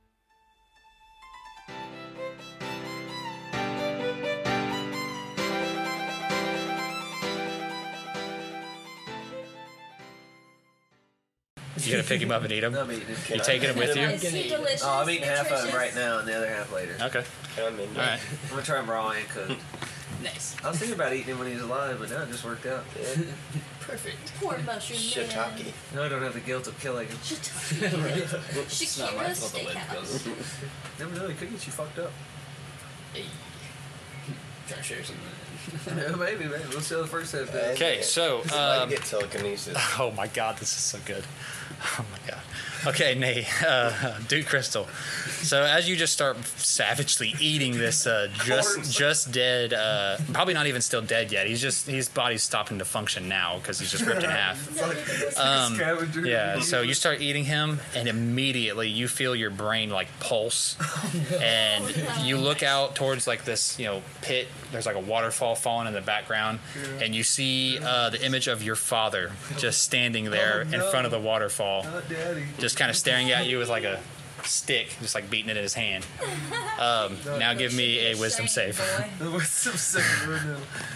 You gonna pick him up and eat him? I'm eating it. You taking him with you? Is he delicious? Oh, I'm eating half of nutritious? them right now and the other half later. Okay. I'm in All there. right. I'm gonna try them raw and cooked. Nice. I was thinking about eating him when he was alive, but now it just worked out. Yeah. Perfect. Poor mushroom man. Shiitake. Now I don't have the guilt of killing him. Shiitake. It's not my Shakira's fault the way it Steakhouse. goes. Never know, he could get you fucked up. Hey. Try to share something. Yeah, maybe, maybe. We'll see how the first half does. Okay, so I um, get telekinesis. oh my god, this is so good. Oh my god. Okay, Nate, uh, Duke Crystal. So as you just start savagely eating this uh, just just dead, uh, probably not even still dead yet. He's just his body's stopping to function now because he's just ripped in half. Um, Scavenger. Yeah, so you start eating him, and immediately you feel your brain like pulse, and you look out towards like this, you know, pit. There's like a waterfall falling in the background, and you see uh, the image of your father just standing there Oh, in no. front of the waterfall, Not daddy. just kind of staring at you with like a stick, just like beating it in his hand. Um, now give me a wisdom Shame, save. boy. What's some second right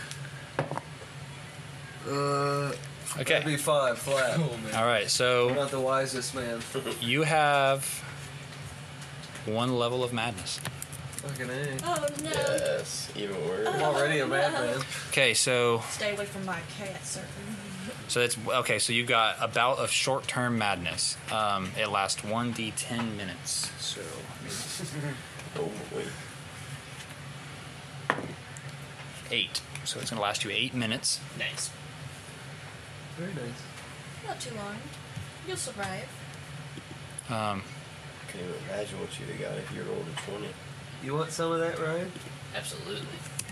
now? Uh, that'd Okay. be five flat. All right, I'm so not the wisest man. you have one level of madness. Fucking A. Oh no. Yes, even worse. I'm already a madman. Okay, so Stay away from my cat, sir. So it's okay. So you got a bout of short-term madness. Um, it lasts one d ten minutes. So Oh, wait. eight. So it's gonna last you eight minutes. Nice. Very nice. Not too long. You'll survive. Um, Can't even imagine what you'd have got if you rolled a twenty. You want some of that, Ryan? Absolutely.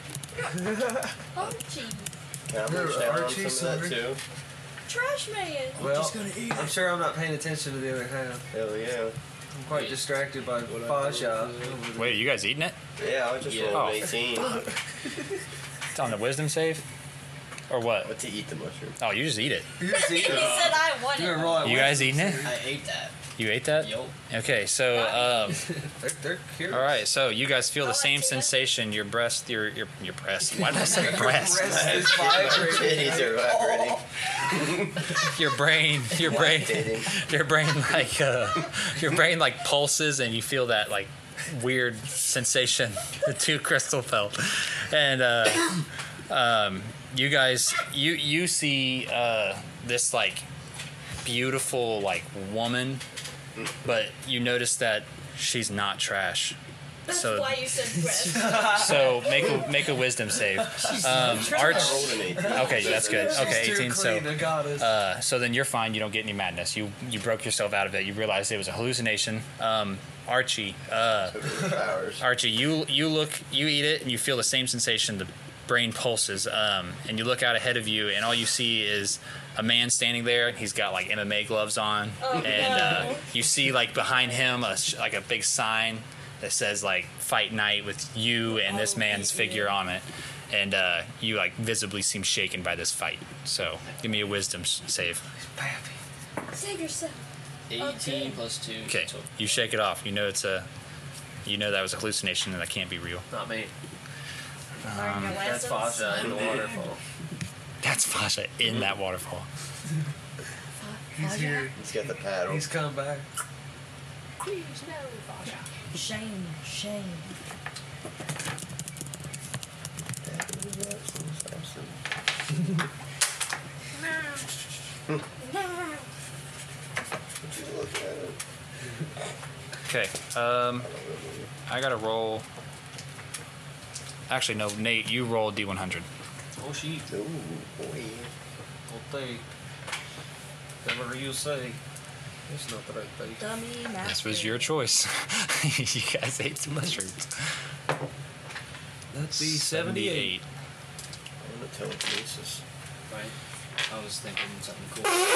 Oh, gee. Can I Here, munch down on Archie, some of that sorry. too? Trash man. Well, I'm sure I'm not paying attention to the other half. Hell yeah. I'm quite Wait. distracted by Faja. wait, are you guys eating it? Yeah, I just Yeah. rolled Oh, an eighteen. It's on the wisdom save, or what? But to eat the mushroom. Oh, you just eat it. You just eat He it. said I wanted You're gonna one. roll at You guys eating it? I ate that. You ate that? Yup. Okay, so um, They're, they're curious. all right, so you guys feel the I like same to. sensation. Your breast, your your your breast. Why did I say breast? Rest is My vibrating. titties are vibrating. Your brain, your brain, Dating. your brain like uh, your brain like pulses, and you feel that like weird sensation the two crystal felt, and uh, um, you guys, you you see uh, this like beautiful like woman, but you notice that she's not trash. That's So- why you said breast. So make a make a wisdom save. Um, I Arch. rolled an eighteen. Okay, that's good. Okay, She's too eighteen. So. clean, a goddess. Uh, so then you're fine. You don't get any madness. You you broke yourself out of it. You realized it was a hallucination. Um, Archie, uh, Hours. Archie, you you look, you eat it, and you feel the same sensation. The brain pulses, um, and you look out ahead of you, and all you see is a man standing there. He's got like M M A gloves on, Oh, and uh, no. you see like behind him a, sh- like a big sign that says like "Fight Night" with you and this Oh, man's yeah. figure on it. And uh, you like visibly seem shaken by this fight. So give me a wisdom s- save. Save yourself. eighteen Okay. plus two. Okay, So you shake it off. You know it's a, you know that was a hallucination and that can't be real. Not me. Learn your That's lessons. Faja in the waterfall. That's Fasha in that waterfall. He's here. He's got the paddle. He's come back. Please no, Faja. Shame, shame. Okay. Um, I gotta roll. Actually, no. Nate, you roll D one hundred. Oh shit. Ooh, boy. Okay. Whatever you say. It's not the right thing. Dummy master. This was your choice. You guys ate some mushrooms. That'd be seventy-eight. I'm gonna telekinesis. Right? I was thinking something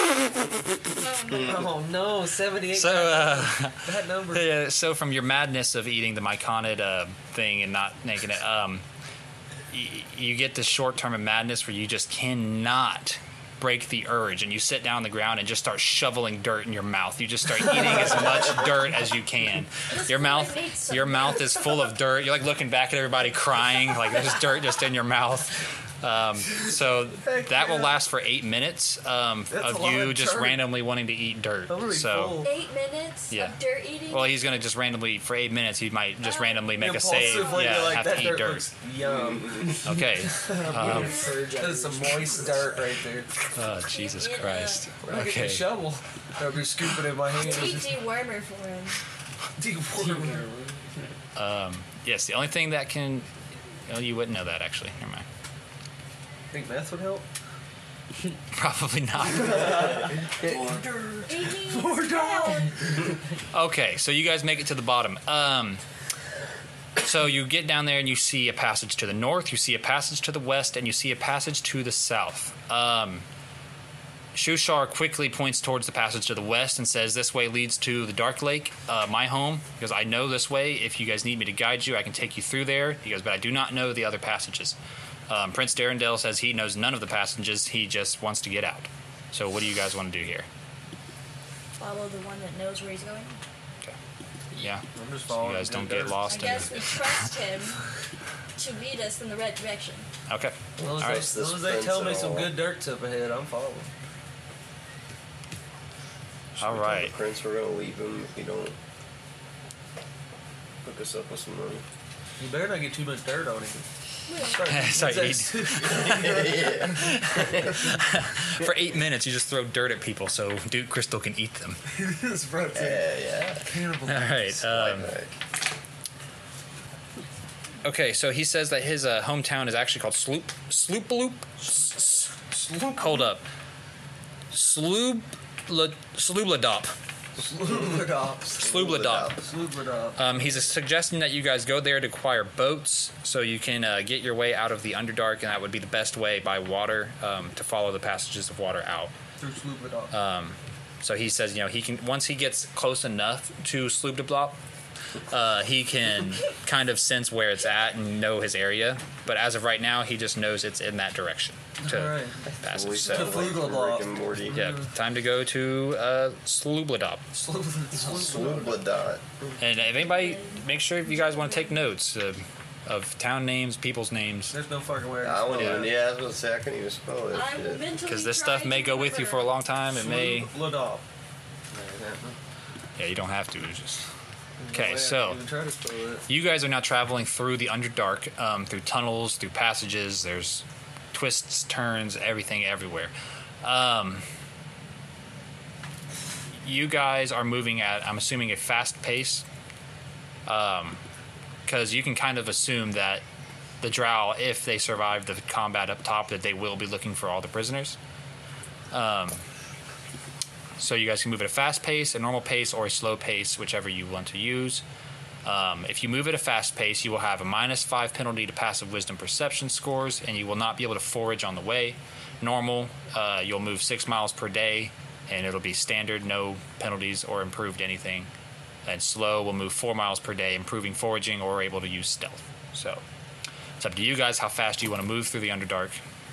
cool. Oh no, seventy-eight. So, uh, that number. yeah, so from your madness of eating the myconid uh, thing and not making it, um, y- you get this short term of madness where you just cannot break the urge, and you sit down on the ground and just start shoveling dirt in your mouth. You just start eating as much dirt as you can. Your mouth, your mouth is full of dirt. You're like looking back at everybody crying, like there's dirt just in your mouth. Um, so that will last for eight minutes um, That's of a lot you of just dirt. randomly wanting to eat dirt. I'm really So. full. Eight minutes Yeah. of dirt eating? Well, he's gonna just randomly for eight minutes. He might just randomly make a save. Impulsively, Yeah, you're like, have that to eat dirt dirt. looks yum. Okay. Um, There's some moist dirt right there. oh Jesus Yeah. Christ. When I get Okay. the shovel, I'll be scooping in my hand. Eat dewormer for him. Dewormer. Um, yes, the only thing that can. Oh, you wouldn't know that actually. Never mind. Think meth would help? Probably not. More down. Okay, so you guys make it to the bottom. Um, so you get down there and you see a passage to the north, you see a passage to the west, and you see a passage to the south. Um, Shushar quickly points towards the passage to the west and says, "This way leads to the Dark Lake, uh, my home, because I know this way. If you guys need me to guide you, I can take you through there." He goes, "But I do not know the other passages." Um, Prince Darendale says he knows none of the passages. He just wants to get out. So what do you guys want to do here? Follow the one that knows where he's going. Okay. Yeah. I'm just So following. you guys the don't dirt. get lost I in guess the... we trust him to lead us in the right direction. Okay. As long as, All they, right. as long as they Prince tell me at some all. good dirt's up ahead, I'm following. All right. The Prince, we're gonna leave him if we don't hook us up with some money. You better not get too much dirt on him. Sorry, That's- For eight minutes, you just throw dirt at people so Duke Crystal can eat them. It's rotate. Yeah, yeah. Cannibal. All right. Um, Like, okay, so he says that his uh, hometown is actually called Sloop. Sloopaloop? Sloop. Hold up. Sloop. Sloobladop. Slubladop. Sloobladop. Slubladop. Um, he's suggesting that you guys go there to acquire boats so you can uh, get your way out of the Underdark, and that would be the best way by water um, to follow the passages of water out. Through Slubladop. Um, so he says, you know, he can once he gets close enough to Sloobdablop, uh, he can kind of sense where it's at and know his area. But as of right now, he just knows it's in that direction to All right. passage. we So, sound like Flugladop. Rick and Morty. yeah, time to go to uh, Sloobladop. Slubladop. Slubladot. And if anybody, make sure if you guys want to take notes uh, of town names, people's names, There's no fucking way. I wouldn't Yeah. even, yeah, I was gonna say, I couldn't even spell that I will shit. mentally because this try stuff may to go with you for a long time. It may, Slubladop. yeah, you don't have to. It's just okay. So. Even try to spell it. You guys are now traveling through the Underdark, um, through tunnels, through passages. There's twists, turns, everything everywhere. Um, you guys are moving at, I'm assuming, a fast pace. Because you can kind of assume that the Drow, if they survive the combat up top, that they will be looking for all the prisoners. Um, so you guys can move at a fast pace, a normal pace, or a slow pace, whichever you want to use. Um, if you move at a fast pace, you will have a minus five penalty to passive wisdom perception scores, and you will not be able to forage on the way. Normal, uh, you'll move six miles per day, and it'll be standard, no penalties or improved anything. And slow will move four miles per day, improving foraging or able to use stealth. So it's up to you guys how fast you want to move through the Underdark.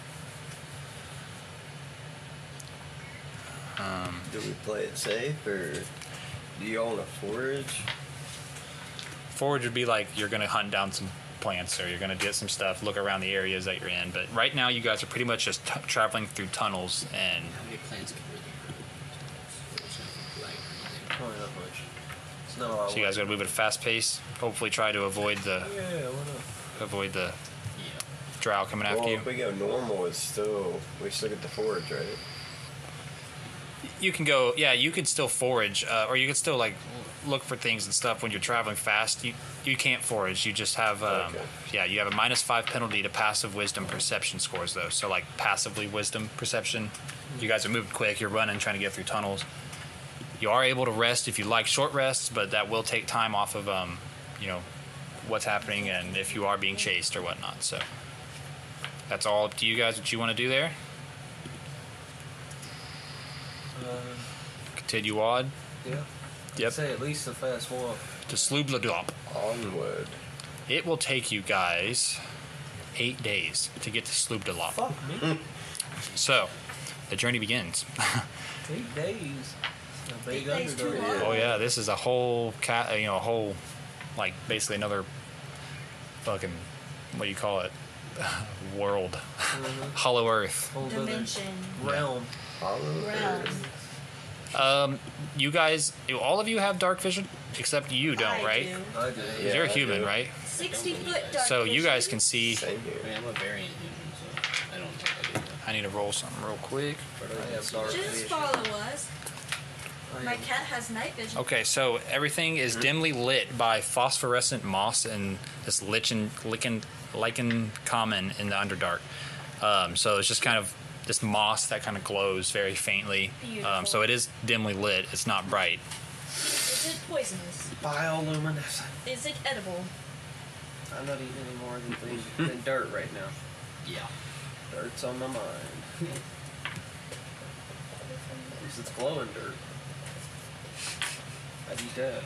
Um, Do we play it safe, or do you own a forage? Forage would be like you're going to hunt down some plants or you're going to get some stuff, look around the areas that you're in. But right now, you guys are pretty much just t- traveling through tunnels and How many plants can really grow? Like, Probably not much. so No, I So you guys got to move at a fast pace. Hopefully, try to avoid the Yeah, why not? avoid the Yeah. drow coming after Well, you. if we go normal, it's still we still get the forage, right? You can go, yeah. You could still forage, uh, or you could still like look for things and stuff when you're traveling fast. You you can't forage. You just have, um, Okay. yeah. You have a minus five penalty to passive wisdom perception scores though. So like passively wisdom perception. You guys are moving quick. You're running, trying to get through tunnels. You are able to rest if you like short rests, but that will take time off of, um, you know, what's happening and if you are being chased or whatnot. So that's all up to you guys. What you want to do there? Uh, Continue on yeah. Yep. I'd say at least a fast walk. to Sloobladop. Onward. It will take you guys eight days to get to Sloobladop. Fuck me. So the journey begins. Eight days. A big Eight days too underdog. long. Oh yeah, this is a whole cat. You know, a whole like basically another fucking what do you call it? World, Mhm. Hollow Earth. Whole other Dimension. realm. Hollow Realm. Earth. Um, you guys, all of you have dark vision, except you don't, I right? do. I do. Yeah, You're a I human, do. right? sixty foot dark So you guys vision. can see. Same I here. mean, I'm a variant human, so I don't think I do that. I need to roll something real quick. But I have dark Just vision. follow us. I My am- cat has night vision. Okay, so everything is dimly lit by phosphorescent moss and this lichen, lichen, lichen common in the Underdark. Um, so it's just kind of this moss that kind of glows very faintly. Um, Beautiful. so it is dimly lit. It's not bright. Is it poisonous? Bioluminescent. Is it edible? I'm not eating any more than, things, than dirt right now. Yeah. Dirt's on my mind. At least it's glowing dirt. I'd eat that.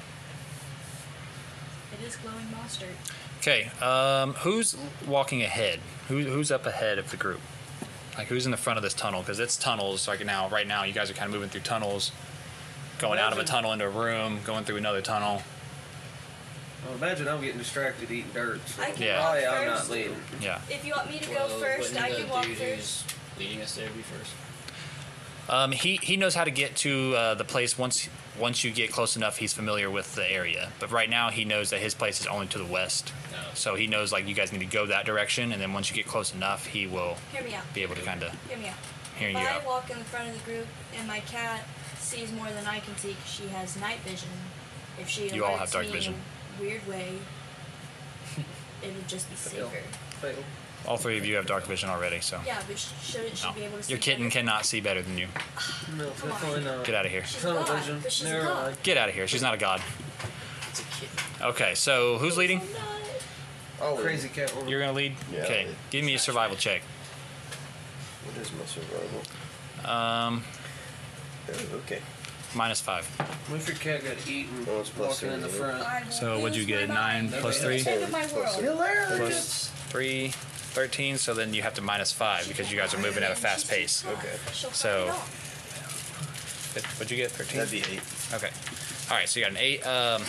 It is glowing moss dirt. Okay, um, who's walking ahead? Who, who's up ahead of the group? Like who's in the front of this tunnel? Because it's tunnels. Like now, right now, you guys are kind of moving through tunnels, going out of a Imagine- tunnel into a room, going through another tunnel. Well, imagine I'm getting distracted eating dirt. So I can Yeah. probably walk I'm not first. leading. Yeah. If you want me to Well, go first, wouldn't I the can walk dude first. who's leading us there be first? Um, he he knows how to get to uh, the place once once you get close enough. He's familiar with the area, but right now he knows that his place is only to the west. No. So he knows like you guys need to go that direction, and then once you get close enough, he will Hear me out. be able to kind of Hear me out. hear if you I out. walk in the front of the group and my cat sees more than I can see because she has night vision, if she You all have alerts dark me vision. in a weird way, it would just be Fail. safer. Fail. All three of you have dark vision already, so Yeah, but sh- shouldn't she no. be able to see Your kitten better? cannot see better than you. No, Come on. definitely not. Get out of here. She's Tunnel a god, vision. but she's Never a god. mind. Get out of here. She's not a god. It's a kid. Okay, so who's leading? I'm not. Oh, Crazy cat woman. You're gonna lead. Yeah, Okay, I'll lead. give me a survival check. What is my survival? Um, Oh, okay. minus five. What if your cat got eaten Oh, it's plus walking in the three. front? I will So what'd you lose get? my Nine mind. plus Okay. three? End of my Plus world. three. Hilarious. Plus three, thirteen. So then you have to minus five because you guys are moving at a fast pace. Okay. She'll fuck So- it off. What'd you get? Thirteen. That'd be eight. Okay. All right. So you got an eight. Um,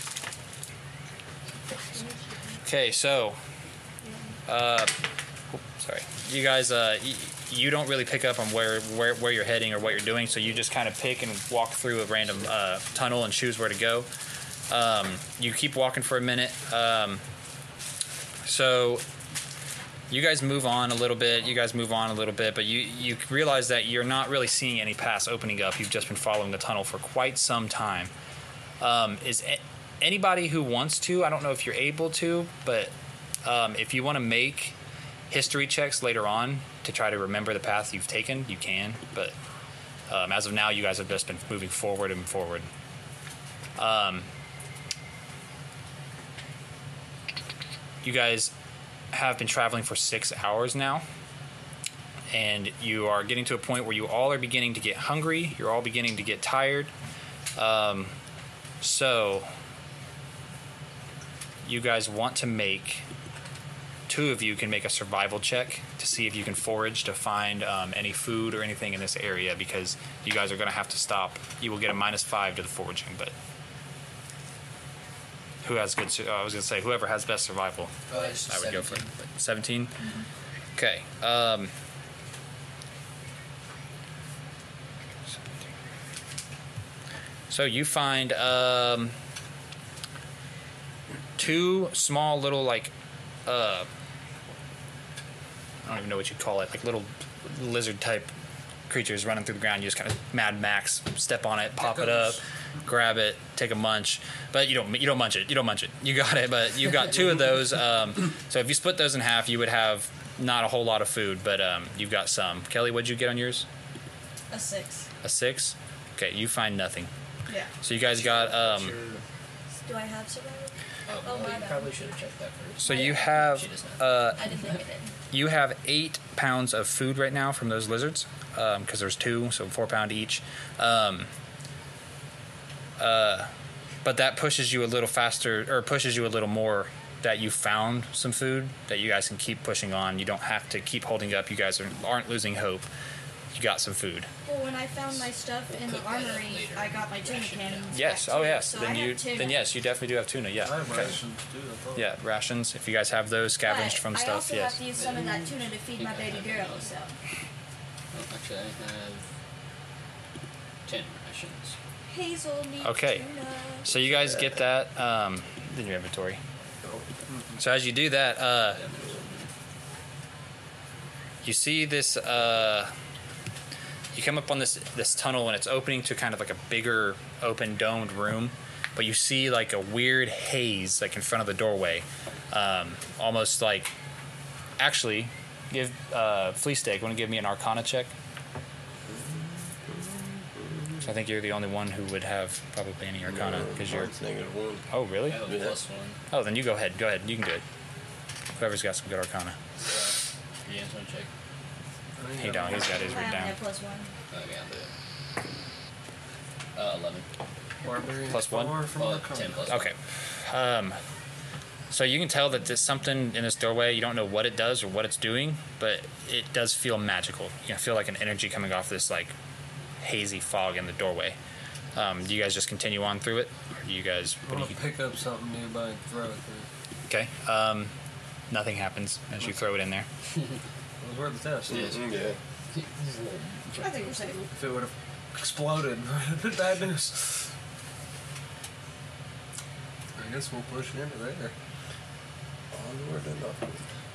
okay. So, uh, oop, sorry. You guys, uh, y- you don't really pick up on where, where where you're heading or what you're doing. So you just kind of pick and walk through a random uh, tunnel and choose where to go. Um, you keep walking for a minute. Um, so you guys move on a little bit. You guys move on a little bit, but you you realize that you're not really seeing any paths opening up. You've just been following the tunnel for quite some time. Um, is a- anybody who wants to? I don't know if you're able to, but um, if you want to make history checks later on to try to remember the path you've taken, you can. But um, as of now, you guys have just been moving forward and forward. Um, you guys have been traveling for six hours now, and you are getting to a point where you all are beginning to get hungry. You're all beginning to get tired. Um, so, you guys want to make, two of you can make a survival check to see if you can forage to find um, any food or anything in this area, because you guys are going to have to stop. You will get a minus five to the foraging, but who has good, su- uh, I was going to say, whoever has best survival. Oh, it's I would go for seventeen. seventeen. Okay. Um, So you find um, two small little like uh, I don't even know what you call it, like little lizard type creatures running through the ground. You just kind of Mad Max step on it, pop it up, grab it, take a munch. But you don't you don't munch it. You don't munch it. You got it. But you've got two of those. Um, so if you split those in half, you would have not a whole lot of food, but um, you've got some. Kelly, what'd you get on yours? A six. A six. Okay, you find nothing. Yeah. So you guys got. Um, Do I have survival? Oh, Oh, well, my you bad. probably should have checked that first. so you have. She does not. Uh, I didn't think I did. You have eight pounds of food right now from those lizards, because um, there's two, so four pound each. Um, uh, but that pushes you a little faster, or pushes you a little more. That you found some food that you guys can keep pushing on. You don't have to keep holding up. You guys are, aren't losing hope. You got some food. Well, when I found my stuff in the Cook that up armory, later. I got my tuna cannons. Yes. back Oh too, yes. So then I you. have tuna. Then yes, you definitely do have tuna. Yeah. I have Okay. rations too. I thought. Yeah, rations. If you guys have those scavenged But from I stuff, also yes. have to use some of that tuna to feed my baby girl. So Oh, actually, I have ten rations. Hazel needs Okay. tuna. So you guys get that um, in your inventory. So as you do that, uh, you see this. Uh, you come up on this this tunnel, and it's opening to kind of like a bigger, open, domed room. But you see like a weird haze, like in front of the doorway, um, almost like. Actually, give uh, Flea Steak. Want to give me an Arcana check? So I think you're the only one who would have probably any Arcana because you're. Mine's negative one. Oh really? I have a Yeah. plus one. Oh, then you go ahead. Go ahead. You can do it. Whoever's got some good Arcana. You guys want to check? I think He I don't. have He's got his I written only down. have plus one. Okay, I'll do it. Uh, eleven. Barbarian Plus one? far from Oh, Arcana. ten plus Okay. Um, so you can tell that there's something in this doorway. You don't know what it does or what it's doing, but it does feel magical. You can feel like an energy coming off this like hazy fog in the doorway. Um, do you guys just continue on through it, or do you guys? I What want do to you, pick up something nearby and throw it through. okay. Um, nothing happens as you throw it in there. It was worth the test. Yes. Mm, yeah. I think we're safe. If it would have exploded, bad news. I guess we'll push into there. Onward and upward.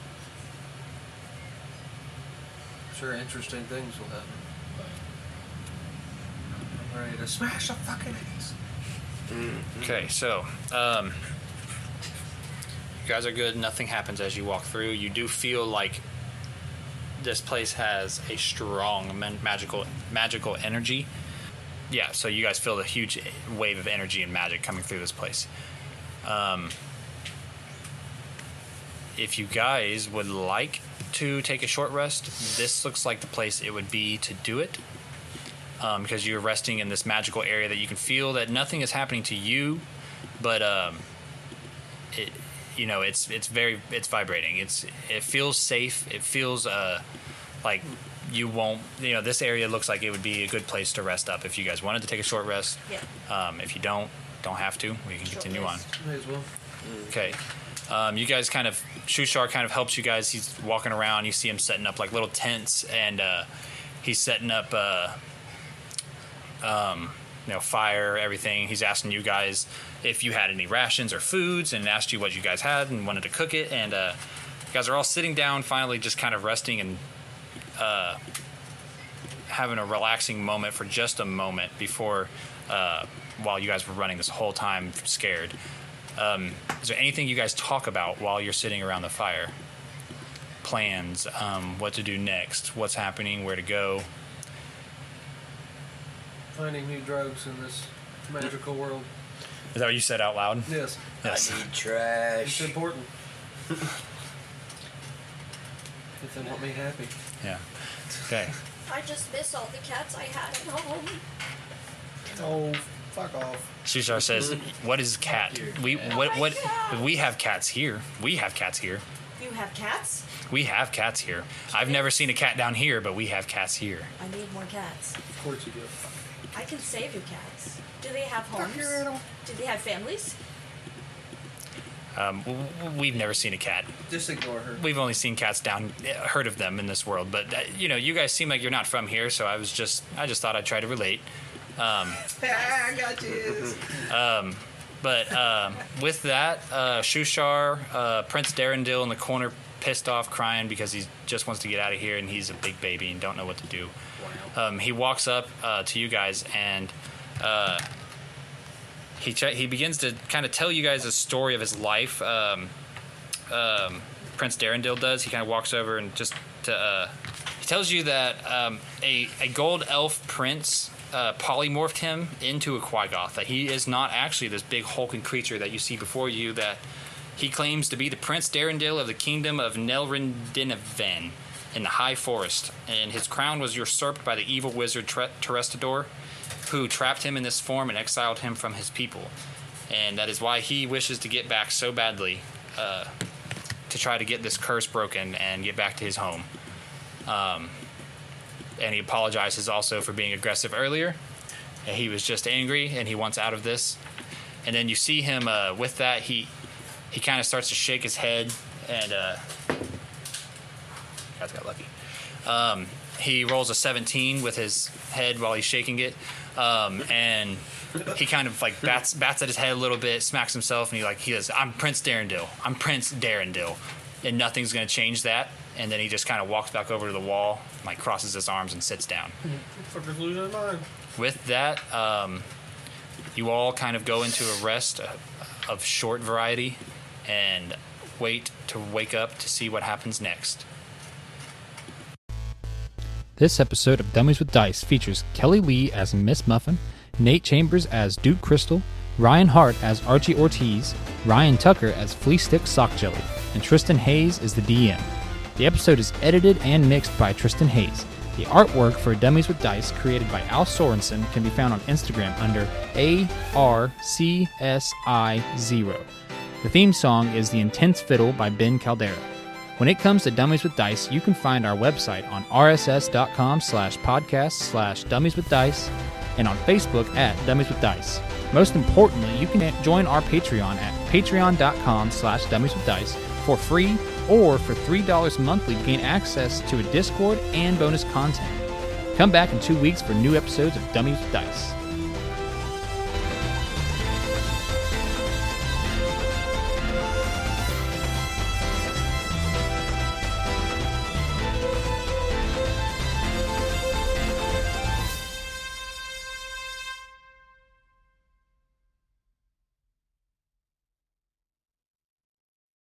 I'm sure interesting things will happen. I'm ready to smash the fucking ass. Okay, so um, you guys are good. Nothing happens as you walk through. You do feel like this place has a strong man- magical magical energy. Yeah, so you guys feel a huge wave of energy and magic coming through this place. Um, if you guys would like to take a short rest, this looks like the place it would be to do it. Um, because you're resting in this magical area that you can feel that nothing is happening to you, but um, it, you know, it's it's very it's vibrating. It's it feels safe. It feels uh, like you won't. You know, this area looks like it would be a good place to rest up if you guys wanted to take a short rest. Yeah. Um, if you don't, don't have to. We can Short continue on. rest. May as well. Okay. Um, you guys kind of, Shushar kind of helps you guys. He's walking around. You see him setting up like little tents, and uh, he's setting up, uh, um, you know, fire, everything. He's asking you guys if you had any rations or foods, and asked you what you guys had and wanted to cook it. And uh, you guys are all sitting down, finally, just kind of resting and uh, having a relaxing moment for just a moment before, uh, while you guys were running this whole time scared. Um, is there anything you guys talk about while you're sitting around the fire? Plans, um, what to do next, what's happening, where to go. Finding new drugs in this magical world. Is that what you said out loud? Yes, Yes. I need it's trash. important. If they want me happy. Yeah. Okay. I just miss all the cats I had at home. Oh, fuck off. Shushar says, "What is cat? We what what? We have cats here. We have cats here. You have cats? We have cats here. I've never seen a cat down here, but we have cats here. I need more cats. Of course you do. I can save you cats. Do they have homes? Do they have families? Um, w- w- we've never seen a cat. Just ignore her. We've only seen cats down, heard of them in this world. But uh, you know, you guys seem like you're not from here, so I was just, I just thought I'd try to relate. Um, I got you. um, but um, with that, uh, Shushar, uh, Prince Darendil in the corner, pissed off, crying because he just wants to get out of here, and he's a big baby and don't know what to do. Um, he walks up uh, to you guys, and uh, he ch- he begins to kind of tell you guys a story of his life. Um, um, Prince Darendil does. He kind of walks over and just to, uh, he tells you that um, a a gold elf prince uh, polymorphed him into a Quaggoth. That he is not actually this big hulking creature that you see before you. That he claims to be the Prince Darendil of the kingdom of Nelrindinaven in the High Forest, and his crown was usurped by the evil wizard Tre- Terestador, who trapped him in this form and exiled him from his people. And that is why he wishes to get back so badly, uh, to try to get this curse broken and get back to his home. Um, and he apologizes also for being aggressive earlier. And he was just angry, and he wants out of this. And then you see him uh, with that, he he kind of starts to shake his head, and uh, guys got lucky. Um, he rolls a seventeen with his head while he's shaking it, um, and he kind of like bats bats at his head a little bit, smacks himself, and he like he goes, "I'm Prince Darendil. I'm Prince Darendil," and nothing's gonna change that. And then he just kind of walks back over to the wall, like crosses his arms and sits down. Fucker's losing his mind. With that, um, you all kind of go into a rest of short variety and wait to wake up to see what happens next. This episode of Dummies with Dice features Kelly Lee as Miss Muffin, Nate Chambers as Duke Crystal, Ryan Hart as Archie Ortiz, Ryan Tucker as Flea Stick Sock Jelly, and Tristan Hayes is the D M. The episode is edited and mixed by Tristan Hayes. The artwork for Dummies with Dice, created by Al Sorensen, can be found on Instagram under A R C S I zero. The theme song is The Intense Fiddle by Ben Caldera. When it comes to Dummies with Dice, you can find our website on rss.com slash podcast slash dummies with dice and on Facebook at Dummies with Dice. Most importantly, you can join our Patreon at patreon.com slash dummies with dice for free, or for three dollars monthly gain access to a Discord and bonus content. Come back in two weeks for new episodes of Dummies with Dice.